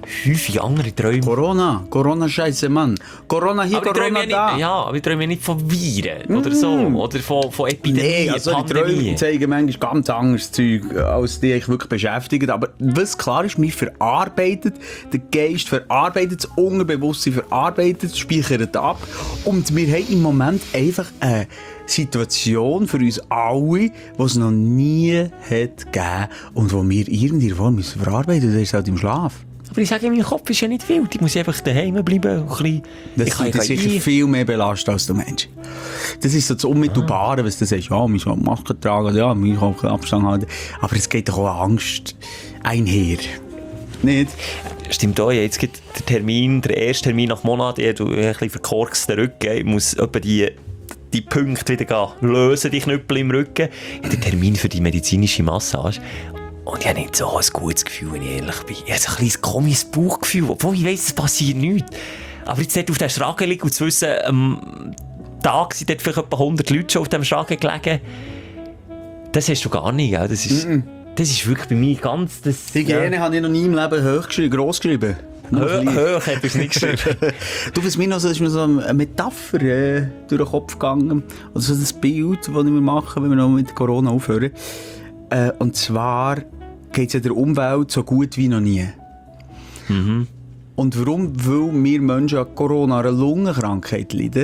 häufig andere Träume. Corona, Corona-Scheiße, Mann. Corona hier, Aber ich Corona träume da. ja, nicht, ja, aber ich träume ja nicht von Viren oder so. Oder von, von Epidemien, Nee, also die Träume Pandemien. zeigen manchmal ganz anderes Zeug, als die euch wirklich beschäftigen. Aber was klar ist, wir verarbeitet, der Geist verarbeitet, das Unterbewusstsein verarbeitet, speichert ab. Und wir haben im Moment einfach eine Situation für uns alle, die es noch nie hat gegeben und wo wir irgendwie Form müssen verarbeiten müssen. Das ist halt im Schlaf. Aber ich sage, mein Kopf ist ja nicht wild. Ich muss einfach daheim bleiben. Und ein bisschen, Das ich kann ist sicher ein- viel mehr belastet als der Mensch. Das ist so das Unmittelbare, was du sagst. Ja, man soll Maske tragen, ja, man soll auch Abstand halten. Aber es geht doch auch Angst einher. Nicht? Stimmt auch, jetzt gibt der Termin, der erste Termin nach Monat, ich habe ein bisschen verkorksten Rücken. Ich muss etwa die, die Punkte wieder gehen, lösen, die Knüppel im Rücken. Ich habe den Termin für die medizinische Massage. Und ich habe nicht so ein gutes Gefühl, wenn ich ehrlich bin. Ich habe so ein kleines komisches Bauchgefühl, obwohl ich weiss, es passiert nichts. Aber jetzt dort auf der Schranke liegen und zu wissen, am Tag sind dort vielleicht etwa hundert Leute schon auf dem Schranke gelegen, das hast du gar nicht, gell? Das ist, mm-mm. das ist wirklich bei mir ganz... Das, Hygiene ja. habe ich noch nie im Leben hoch geschrieben, gross geschrieben. Hö- Hoch habe ich es nicht geschrieben. Du, was mir noch so, ist mir so eine Metapher äh, durch den Kopf gegangen. Oder so das Bild, das wir machen, wenn wir noch mit Corona aufhören. Äh, und zwar geht es ja der Umwelt so gut wie noch nie. Mhm. Und warum? Weil wir Menschen an Corona, einer Lungenkrankheit leiden.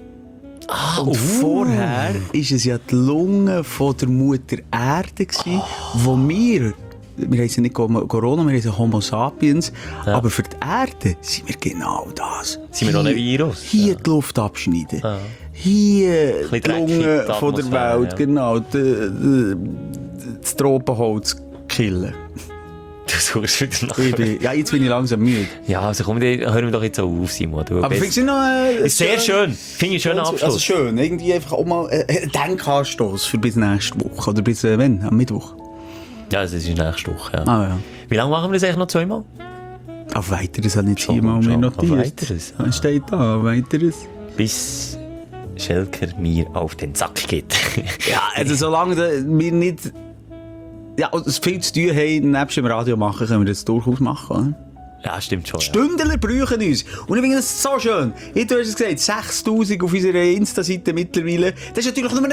Ah, Und uh. vorher war es ja die Lunge von der Mutter Erde, gewesen, wo wir, wir heissen nicht Corona, wir heissen Homo sapiens, Ja. aber für die Erde sind wir genau das. Sind wir noch ein Virus? Hier Ja. die Luft abschneiden. Ah. Hier Ein die bisschen Lunge dreckig, die von der Atmosphäre, Welt, ja. genau, die, die, das Tropenholz killen. Du suchst wieder nach... Ich bin, ja, jetzt bin ich langsam müde. Ja, also komm, dann hören wir doch jetzt auch auf, Simon. Du Aber bist- findest du noch... Äh, Sehr schön. Finde ich einen schönen Abschluss. Also schön, irgendwie einfach auch mal äh, einen Denkanstoss für bis nächste Woche. Oder bis, äh, wann? Am Mittwoch? Ja, das ist nächste Woche, ja. Ah ja. Wie lange machen wir das eigentlich noch zweimal? Auf weiteres hat nicht Schon, hier mal schon. mir Auf notiert. weiteres, Was steht da? Auf weiteres? Bis Schelker mir auf den Sack geht. Ja, also solange da wir nicht... Ja, es viel zu tun haben, nebst dem Radio machen, können wir das durchaus machen. Oder? Ja, stimmt schon. Ja. Stündler brauchen uns. Und ich finde das so schön. Ich, du hast es gesagt, sechstausend auf unserer Insta-Seite mittlerweile. Das ist natürlich nur ein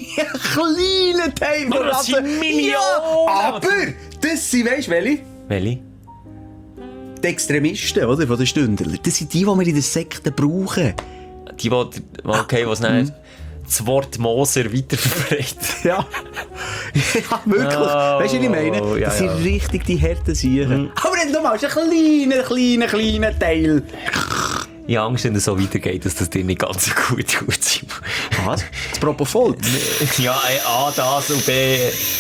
kleiner Teil Aber von das sind Radio. Millionen. Ja, aber das sind, weißt du, welche? Welche? Die Extremisten, oder, von den Stündler. Das sind die, die wir in den Sekten brauchen. Die, die, okay, was nicht das Wort Moser weiterverbreitet. Ja. Ja, wirklich. Oh, Weißt du, was ich meine? ja, Das sind ja. richtig die harten Siechen. Aber nicht nochmal, es ist ein kleiner, kleiner, kleiner Teil. Ich habe Angst, wenn es so weitergeht, dass das dir nicht ganz so gut tut, Simon. Was? Das Propofol? Ja, äh, A, das und B,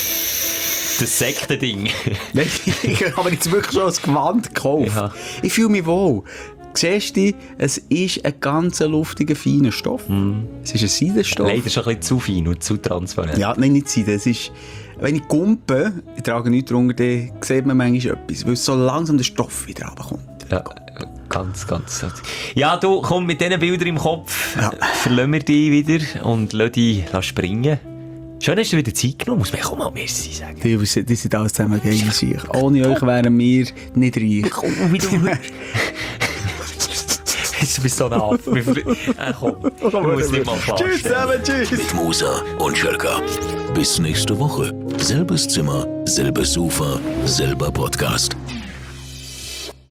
das Sektending. Nein, ich habe jetzt wirklich schon ein Gewand gekauft. Ja. Ich fühle mich wohl. Siehst du, es ist ein ganz luftiger, feiner Stoff. Mm. Es ist ein Seidenstoff. Leider schon ein bisschen zu fein und zu transparent. Ja, nein, nicht Seiden. Es ist, wenn ich kumpe, ich trage nichts drunter, dann sieht man manchmal etwas, weil so langsam der Stoff wieder runterkommt. Ja, ganz, ganz. Ja, du, komm, mit diesen Bildern im Kopf Ja. verlassen wir dich wieder und lassen dich springen. Schön, hast du wieder Zeit genommen, muss man auch mal Merci sagen. Die, die, die sind alles zusammen gegen sich. Ohne euch wären wir nicht reich. Komm, wie du... Du bist so nah. Äh, komm, du musst nicht mal fasten. Tschüss zusammen, tschüss. Mit Musa und Schelker. Bis nächste Woche. Selbes Zimmer, selbes Sofa, selber Podcast.